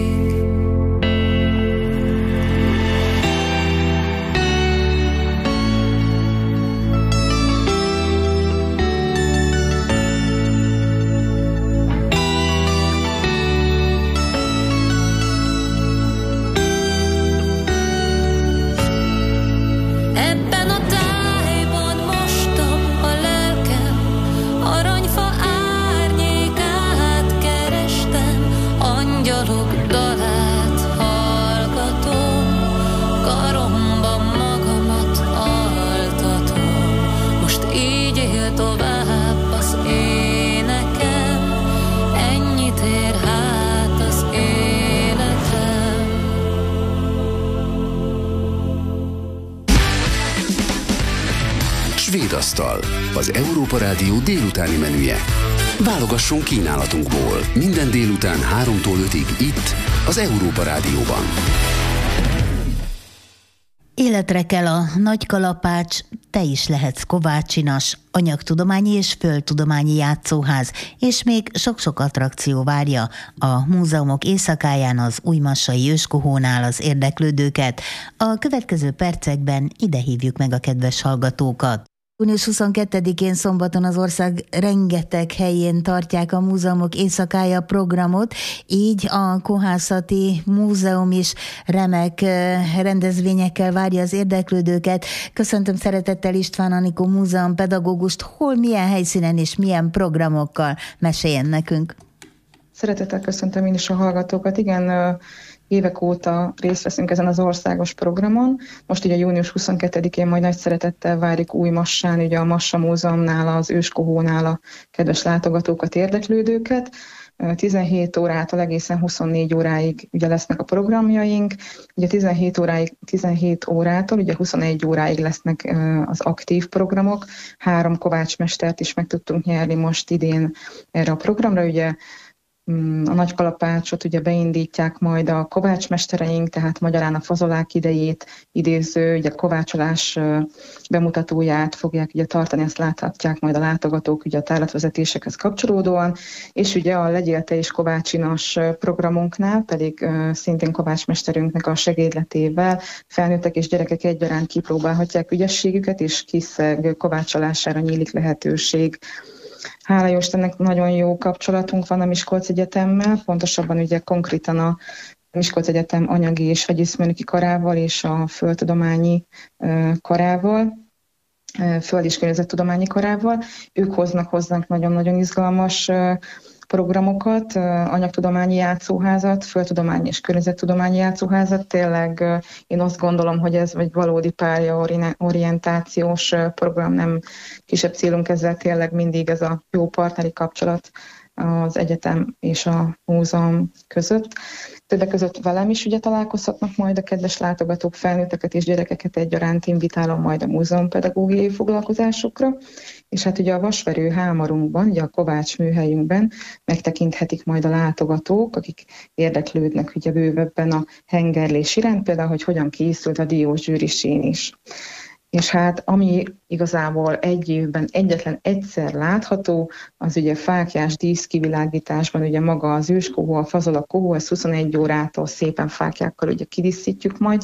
Ebben a tájban mostam a lelkem, aranyfa árnyékát kerestem, angyalok dalát hallgatom, karomban magamat altatom. Most így él tovább az énekem, ennyit ér hát az életem. Svédasztal, az Európa Rádió délutáni menüje. Válogassunk kínálatunkból minden délután 3-tól 5-ig itt, az Európa Rádióban. Életre kell a Nagykalapács, te is lehetsz kovácsinas, anyagtudományi és földtudományi játszóház, és még sok-sok attrakció várja a múzeumok éjszakáján az Újmassai Őskohónál az érdeklődőket. A következő percekben ide hívjuk meg a kedves hallgatókat. Június 22-én szombaton az ország rengeteg helyén tartják a múzeumok éjszakája programot, így a Kohászati Múzeum is remek rendezvényekkel várja az érdeklődőket. Köszöntöm szeretettel István Anikó múzeumpedagógust, hol, milyen helyszínen és milyen programokkal, meséljen nekünk. Szeretettel köszöntöm én is a hallgatókat. Igen, évek óta részt veszünk ezen az országos programon. Most ugye június 22-én majd nagy szeretettel várjuk Újmassán, ugye a Massa Múzeumnál, az Őskohónál a kedves látogatókat, érdeklődőket. 17 órától egészen 24 óráig ugye lesznek a programjaink. Ugye 17 órától ugye 21 óráig lesznek az aktív programok. 3 kovácsmestert is meg tudtunk nyerni most idén erre a programra. Ugye a nagy kalapácsot ugye beindítják majd a kovácsmestereink, tehát magyarán a fazolák idejét idéző, ugye kovácsolás bemutatóját fogják ugye tartani, ezt láthatják majd a látogatók ugye a tárlatvezetésekhez kapcsolódóan, és ugye a Legyél te is kovácsinas programunknál pedig szintén kovácsmesterünknek a segédletével felnőttek és gyerekek egyaránt kipróbálhatják ügyességüket, és kiszeg kovácsolására nyílik lehetőség. Hála jó Istennek nagyon jó kapcsolatunk van a Miskolc Egyetemmel, pontosabban ugye konkrétan a Miskolc Egyetem anyagi és vegyészmérnöki karával és a földtudományi karával, föld- és környezettudományi karával. Ők hoznak hozzánk nagyon-nagyon izgalmas programokat, anyagtudományi játszóházat, földtudományi és környezettudományi játszóházat. Tényleg én azt gondolom, hogy ez egy valódi pályaorientációs program, nem kisebb célunk ezzel, tényleg mindig ez a jó partneri kapcsolat az egyetem és a múzeum között. Többek között velem is ugye találkozhatnak majd a kedves látogatók, felnőtteket és gyerekeket egyaránt invitálom majd a múzeumpedagógiai foglalkozásokra, és hát ugye a vasverő hámarunkban, ugye a Kovács műhelyünkben megtekinthetik majd a látogatók, akik érdeklődnek ugye bővebben a hengerlés iránt, például, hogy hogyan készült a diós zsűrisén is. És hát ami igazából egy évben egyetlen egyszer látható, az ugye fáklyás díszkivilágításban, ugye maga az őskohó, a fazolakohó, ez 21 órától szépen fáklyákkal ugye kidíszítjük majd,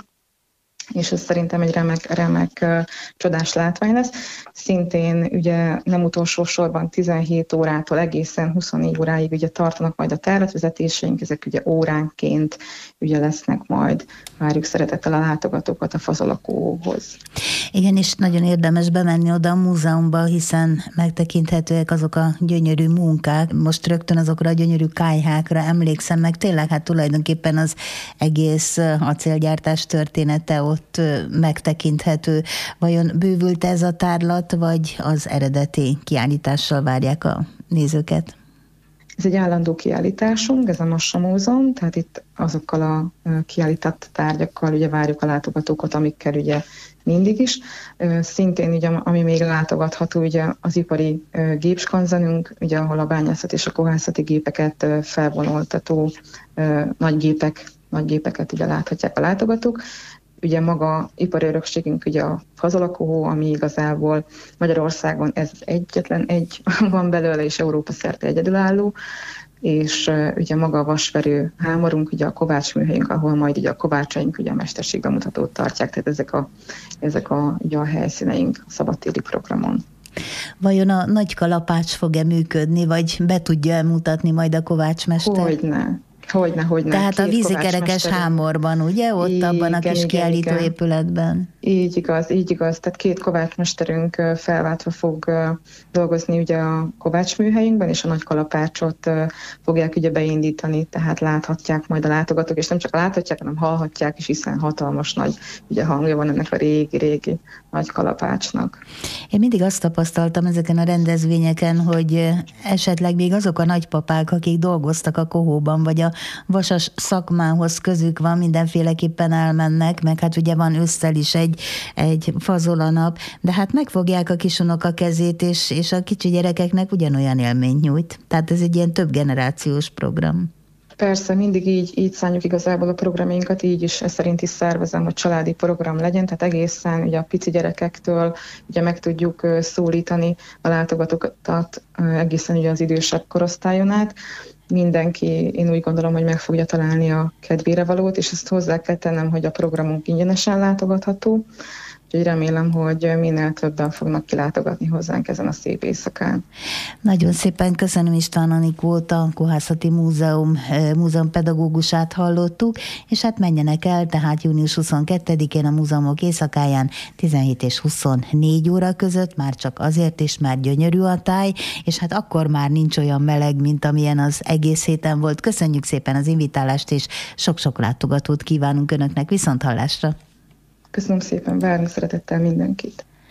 és ez szerintem egy remek csodás látvány lesz. Szintén ugye nem utolsó sorban 17 órától egészen 24 óráig ugye tartanak majd a tárlatvezetéseink, ezek ugye óránként ugye lesznek majd, várjuk szeretettel a látogatókat a fazolakóhoz. Igen, és nagyon érdemes bemenni oda a múzeumba, hiszen megtekinthetőek azok a gyönyörű munkák. Most rögtön azokra a gyönyörű kályhákra emlékszem, meg tényleg hát tulajdonképpen az egész acélgyártás története ott megtekinthető. Vajon bővült ez a tárlat, vagy az eredeti kiállítással várják a nézőket? Ez egy állandó kiállításunk, ez a Massa Múzeum, tehát itt azokkal a kiállított tárgyakkal ugye várjuk a látogatókat, amikkel ugye mindig is. Szintén ugye, ami még látogatható, ugye az ipari gépskanzenünk, ugye ahol a bányászat és a kohászati gépeket felvonultató nagy gépeket ugye láthatják a látogatók. Ugye maga ipari örökségünk ugye a fazolakóhó, ami igazából Magyarországon ez egyetlen egy van belőle, és Európa szerte egyedülálló, és ugye maga a vasverő hámorunk, ugye a kovács műhelyünk, ahol majd ugye a kovácsaink ugye a mesterségbemutatót tartják, tehát ezek ugye a helyszíneink a szabadtéri programon. Vajon a nagy kalapács fog-e működni, vagy be tudja mutatni majd a kovácsmester? Hogyne. Tehát a vízikerekes hámorban, ugye? Ott igen, abban a kis kiállítóépületben. Így igaz. Tehát 2 kovácsmesterünk felváltva fog dolgozni ugye a kovács műhelyünkben, és a nagy kalapácsot fogják ugye beindítani, tehát láthatják majd a látogatók, és nem csak láthatják, hanem hallhatják is, hiszen hatalmas nagy ugye hangja van ennek a régi nagy kalapácsnak. Én mindig azt tapasztaltam ezeken a rendezvényeken, hogy esetleg még azok a nagypapák, akik dolgoztak a kohóban, vagy a vasas szakmához közük van, mindenféleképpen elmennek, meg hát ugye van ősszel is egy fazolanap, de hát megfogják a kisunok a kezét, és a kicsi gyerekeknek ugyanolyan élményt nyújt. Tehát ez egy ilyen több generációs program. Persze, mindig így szánjuk igazából a programjainkat, így is szerint is szervezem, hogy családi program legyen, tehát egészen ugye a pici gyerekektől ugye meg tudjuk szólítani a látogatókat egészen ugye az idősebb korosztályon át. Mindenki, én úgy gondolom, hogy meg fogja találni a kedvére valót, és ezt hozzá kell tennem, hogy a programunk ingyenesen látogatható, úgyhogy remélem, hogy minél többen fognak kilátogatni hozzánk ezen a szép éjszakán. Nagyon szépen köszönöm, István Anikót, a Kohászati Múzeum pedagógusát hallottuk, és hát menjenek el, tehát június 22-én a múzeumok éjszakáján 17 és 24 óra között, már csak azért is, már gyönyörű a táj, és hát akkor már nincs olyan meleg, mint amilyen az egész héten volt. Köszönjük szépen az invitálást, és sok-sok látogatót kívánunk Önöknek, viszonthallásra! Köszönöm szépen, várunk szeretettel mindenkit!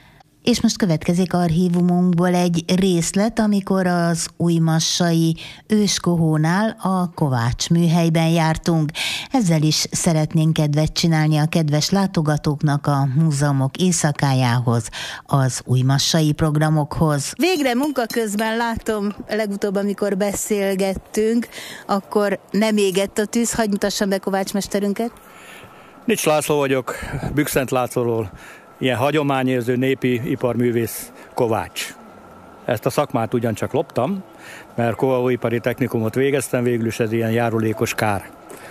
És most következik archívumunkból egy részlet, amikor az újmassai Őskohónál a Kovács műhelyben jártunk. Ezzel is szeretnénk kedvet csinálni a kedves látogatóknak a múzeumok éjszakájához, az újmassai programokhoz. Végre munka közben látom, legutóbb, amikor beszélgettünk, akkor nem égett a tűz. Hadd mutassam be Kovács mesterünket. Nics László vagyok, Bükszent Lászlóról. Ilyen hagyományérző népi iparművész Kovács. Ezt a szakmát ugyancsak loptam, mert kóaipari technikumot végeztem, végül is ez ilyen járulékos kár.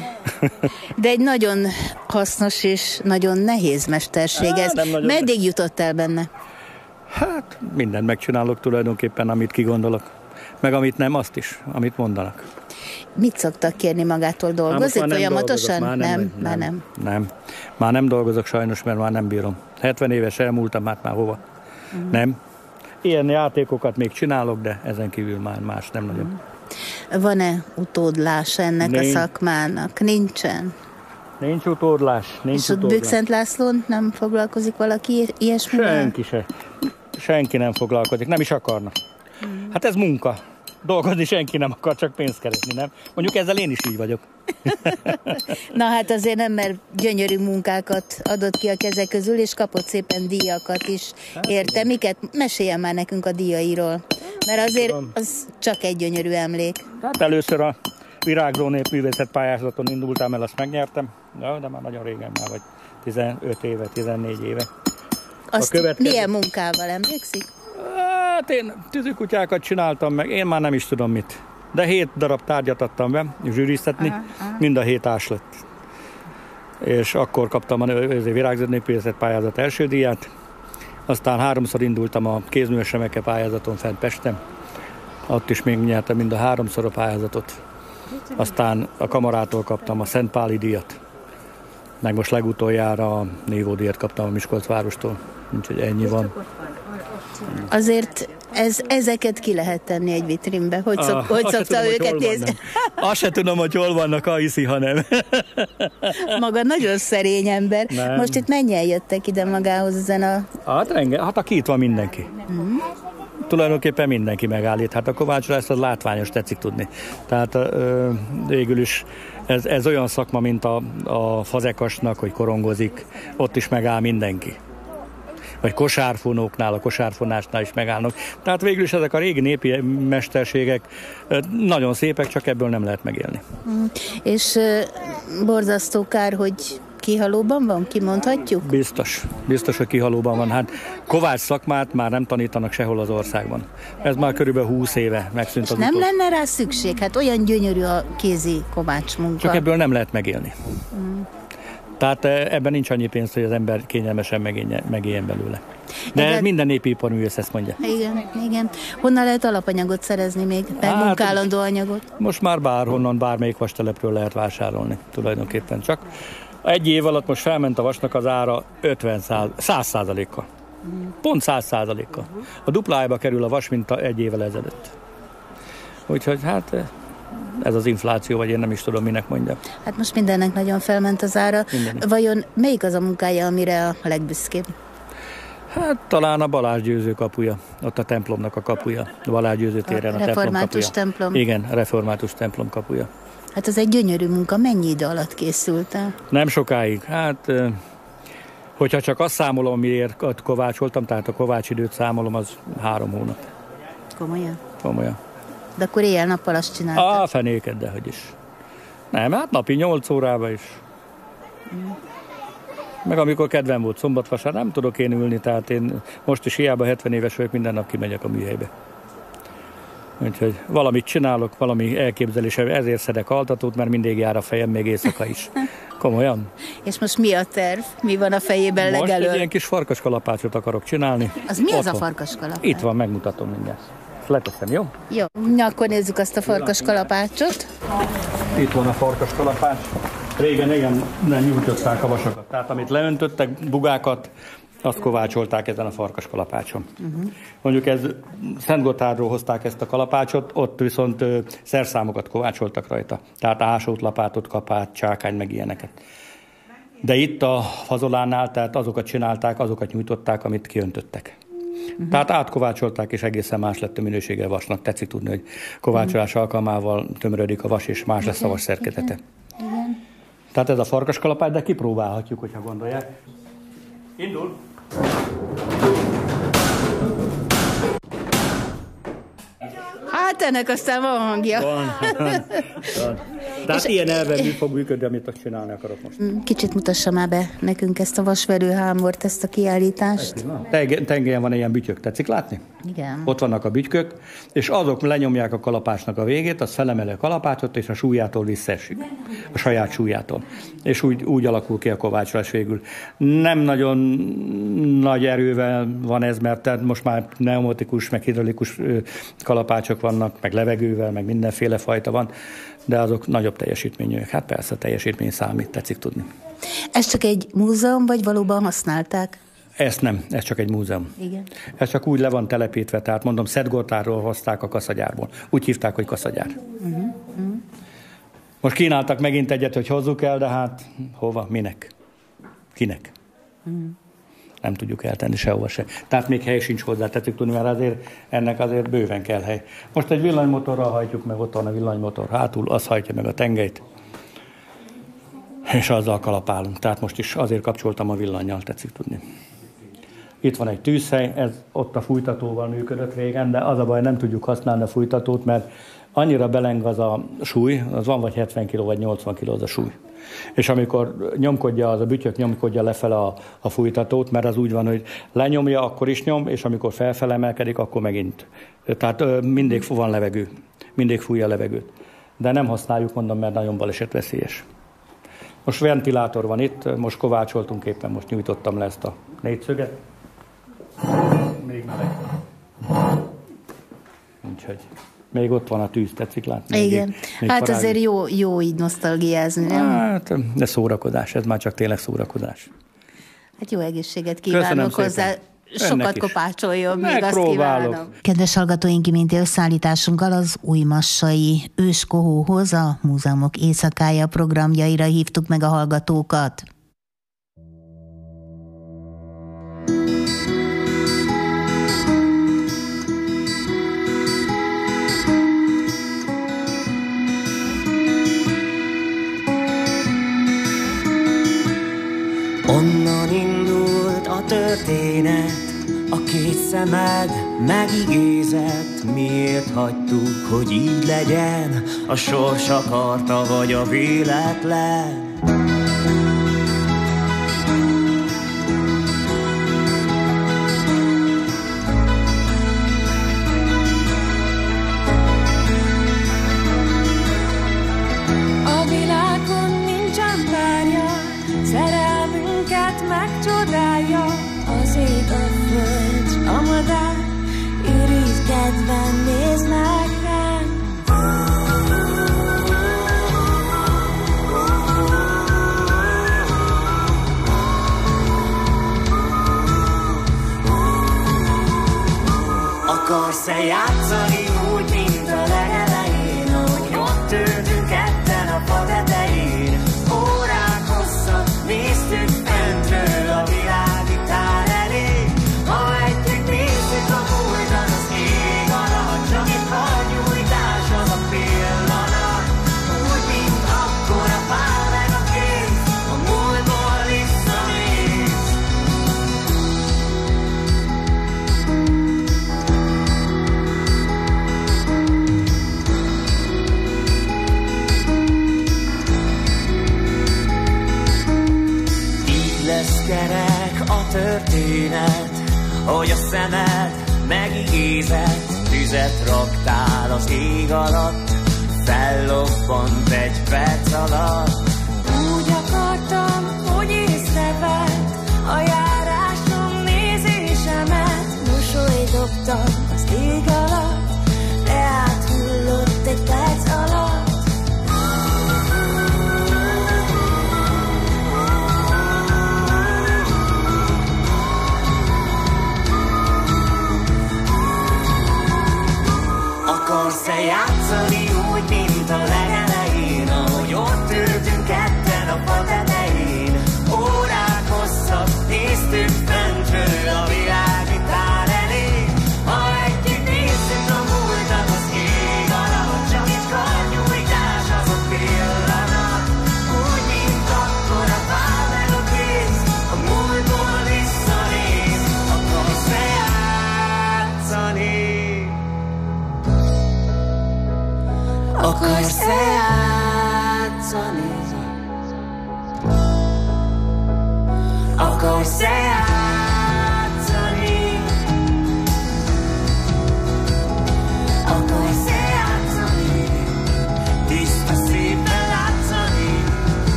De egy nagyon hasznos és nagyon nehéz mesterség ez. Meddig jutottál benne? Hát mindent megcsinálok tulajdonképpen, amit kigondolok. Meg amit nem, azt is, amit mondanak. Mit szoktak kérni magától? Dolgozik folyamatosan? Nem. Már nem dolgozok sajnos, mert már nem bírom. 70 éves elmúltam, már hova. Nem. Ilyen játékokat még csinálok, de ezen kívül már más nem nagyon. Van-e utódlás ennek a szakmának? Nincsen. Nincs utódlás. És ott Bükszent Lászlón nem foglalkozik valaki ilyesmivel? Senki nem foglalkozik, nem is akarnak. Hát ez munka. Dolgozni senki nem akar, csak pénzt keresni, nem? Mondjuk ezzel én is így vagyok. Na hát azért nem, mert gyönyörű munkákat adott ki a kezek közül, és kapott szépen díjakat is. Érte? Miket? Meséljen már nekünk a díjairól. Mert azért az csak egy gyönyörű emlék. Hát először a Virágzó népművészet pályázaton indultam el, azt megnyertem. De már nagyon régen, már vagy 15 éve, 14 éve. Azt milyen munkával emlékszik? Hát én tűzikutyákat csináltam meg, én már nem is tudom mit. De 7 darab tárgyat adtam be, zsűriztetni, mind a 7 ás lett. És akkor kaptam a Virágzó népművészet pályázat első díját. Aztán 3-szor indultam a kézműves remeke pályázaton fent Pesten. Ott is még nyertem mind a 3-szor a pályázatot. Aztán a kamarától kaptam a Szentpáli díjat. Meg most legutoljára a Nívó díjat kaptam a Miskolcvárostól. Úgyhogy ennyi van. Azért ezeket ki lehet tenni egy vitrínbe. Hogy szokta őket nézni? Azt se tudom, hogy hol vannak, ha hiszi, ha nem. Maga nagyon szerény ember. Nem. Most itt mennyien jöttek ide magához ezen a... Hát aki itt van, mindenki. Tulajdonképpen mindenki megállít. Hát a Kovácsra ezt a látványos tetszik tudni. Tehát végül is ez olyan szakma, mint a fazekasnak, hogy korongozik. Ott is megáll mindenki. Vagy kosárfonóknál, a kosárfonásnál is megállnak. Tehát végül is ezek a régi népi mesterségek nagyon szépek, csak ebből nem lehet megélni. És borzasztó kár, hogy kihalóban van, kimondhatjuk? Biztos, hogy kihalóban van. Hát Kovács szakmát már nem tanítanak sehol az országban. Ez már körülbelül 20 éve megszűnt az nem lenne rá szükség? Hát olyan gyönyörű a kézi kovács munka. Csak ebből nem lehet megélni. Tehát ebben nincs annyi pénz, hogy az ember kényelmesen megéljen belőle. De minden népiparművész ezt mondja. Igen. Honnan lehet alapanyagot szerezni még? Megmunkálandó anyagot? Most már bárhonnan, bármelyik vastelepről lehet vásárolni tulajdonképpen. Csak egy év alatt most felment a vasnak az ára 100%-kal. Pont 100%-kal. A duplájába kerül a vas, mint egy évvel ezelőtt. Úgyhogy hát... ez az infláció, vagy én nem is tudom, minek mondja. Hát most mindennek nagyon felment az ára. Vajon melyik az a munkája, amire a legbüszkébb? Hát talán a Balázs Győző kapuja, ott a templomnak a kapuja. A Balázs Győző téren a református templom. Igen, a református templom kapuja. Hát ez egy gyönyörű munka. Mennyi idő alatt készült el? Nem sokáig. Hát, hogyha csak azt számolom, amiért kovácsoltam, tehát a kovács időt számolom, az 3 hónap. Komolyan. De akkor éjjel-nappal azt csináltad? Fenéket, dehogy is. Nem, hát napi 8 órában is. Meg amikor kedvem volt szombat-vasár, nem tudok én ülni, tehát én most is hiába 70 éves vagyok, minden nap kimegyek a műhelybe. Úgyhogy valamit csinálok, valami elképzelésem, ezért szedek altatót, mert mindig jár a fejem, még éjszaka is. Komolyan. És most mi a terv? Mi van a fejében legelől? Most egy ilyen kis farkaskalapácsot akarok csinálni. Az mi az a farkaskalapács? Itt van, megmutatom mindjárt. Leteszem, jó? Jó. Na, akkor nézzük azt a farkaskalapácsot. Itt van a farkaskalapács. Régen igen, nem nyújtották a vasakat. Tehát amit leöntöttek, bugákat, azt kovácsolták ezen a farkaskalapácson. Mondjuk ez Szentgotthárdról hozták ezt a kalapácsot, ott viszont szerszámokat kovácsoltak rajta. Tehát ásót, lapátot, kapát, csákány, meg ilyeneket. De itt a fazolánál, tehát azokat csinálták, azokat nyújtották, amit kiöntöttek. Tehát átkovácsolták, és egészen más lett a minősége a vasnak. Tetszik tudni, hogy kovácsolás alkalmával tömörödik a vas, és más lesz a vas szerkezete. Igen. Tehát ez a farkaskalapágy, de kipróbálhatjuk, hogyha gondolják. Indul! Hát ennek aztán van hangja. Van. Tehát ilyen elven mi fog működni, amit azt csinálni akarok most. Kicsit mutassa már be nekünk ezt a vasverőhámort, ezt a kiállítást. Tengelyen van ilyen büttyök, tetszik látni? Igen. Ott vannak a bütykök, és azok lenyomják a kalapácsnak a végét, az felemeli a kalapácsot, és a súlyától visszaesik. A saját súlyától. És úgy alakul ki a kovácsolás végül. Nem nagyon nagy erővel van ez, mert most már pneumatikus, meg hidraulikus kalapácsok vannak, meg levegővel, meg mindenféle fajta van, de azok nagyobb teljesítményűek. Hát persze a teljesítmény számít, tetszik tudni. Ez csak egy múzeum, vagy valóban használták? Ezt nem, ez csak egy múzeum. Igen. Ez csak úgy le van telepítve, tehát mondom, Szentgotthardról hozták a kaszagyárból. Úgy hívták, hogy kaszagyár. Most kínáltak megint egyet, hogy hozzuk el, de hát hova, minek? Kinek? Nem tudjuk eltenni sehova se. Tehát még hely sincs hozzá, tetszik tudni, mert azért ennek azért bőven kell hely. Most egy villanymotorral hajtjuk meg, ott van a villanymotor hátul, az hajtja meg a tengelyt, és azzal kalapálunk. Tehát most is azért kapcsoltam a villannyal, tetszik tudni. Itt van egy tűzhely, ez ott a fújtatóval működött régen, de az a baj, nem tudjuk használni a fújtatót, mert annyira beleng az a súly, az van vagy 70 kg vagy 80 kg az a súly. És amikor nyomkodja, az a büttyök nyomkodja lefele a fújtatót, mert az úgy van, hogy lenyomja, akkor is nyom, és amikor felfele emelkedik, akkor megint. Tehát mindig van levegő, mindig fújja a levegőt. De nem használjuk, mondom, mert nagyon balesetveszélyes. Most ventilátor van itt, most kovácsoltunk éppen, most nyújtottam le ezt a négyszöget. Még meleg. Úgyhogy még ott van a tűz, tetszik látni. Igen. Még hát parág... azért jó így nosztalgiázni, nem? Hát, de szórakozás, ez már csak tényleg szórakozás. Hát jó egészséget kívánok hozzá. Sokat kopácsoljon, még azt kívánom. Kedves hallgatóink, iménti összeállításunkkal az újmassai őskohóhoz, a Múzeumok éjszakája programjaira hívtuk meg a hallgatókat. Onnan indult a történet, a két szemed megigézett. Miért hagytuk, hogy így legyen? A sors akarta, vagy a véletlen? A világon nincsen párja, szerelmünket megcsodálja. Az ég, a föld, a madár, irigykedven néznek ránk. Akarsz-e játszani úgy, mint a legelején, ahogy ott ültünk ketten a fa tetején? Órák hosszat néztük fentről a világítár elé. Ha együtt nézzük a múltat, az ég alatt, csak egy halnyújtás az a pillanat. Úgy, mint akkor a pál meg a kéz, a múltból visszanéz. Lesz kerek a történet, hogy a szemed megigézett. Tüzet raktál az ég alatt, fellobbant egy perc alatt. Úgy akartam, hogy észrevett a járásom nézésemet. Mosolydobtam az ég alatt, de áthullott egy perc alatt. Akarsz-e játszani úgy, mint a legelején?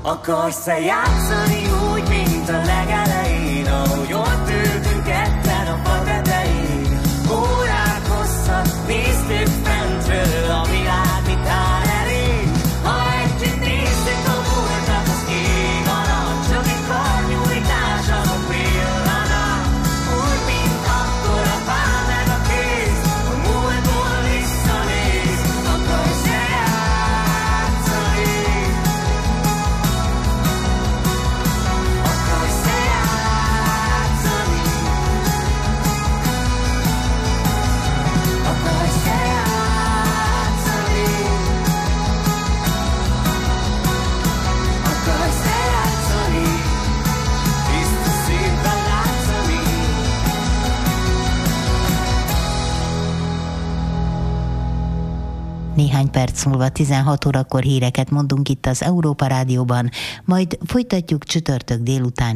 Akarsz-e játszani úgy, mint a legelején, ahogy ott ültünk ketten a fa tetején? Órák hosszat néztük fentről a világ, mit áll elénk. Ha együtt nézzük a múltat, az ég alatt, csak egy karnyújtás, az a pillanat. Úgy, mint akkor a pál meg a kéz, a múltból visszanéz. Akarsz-e játszani? Akarsz-e játszani? Akarsz-e játszani? Akarsz-e játszani? Tiszta szívvel látszani? Néhány perc múlva 16 órakor híreket mondunk itt az Európa Rádióban, majd folytatjuk csütörtök délután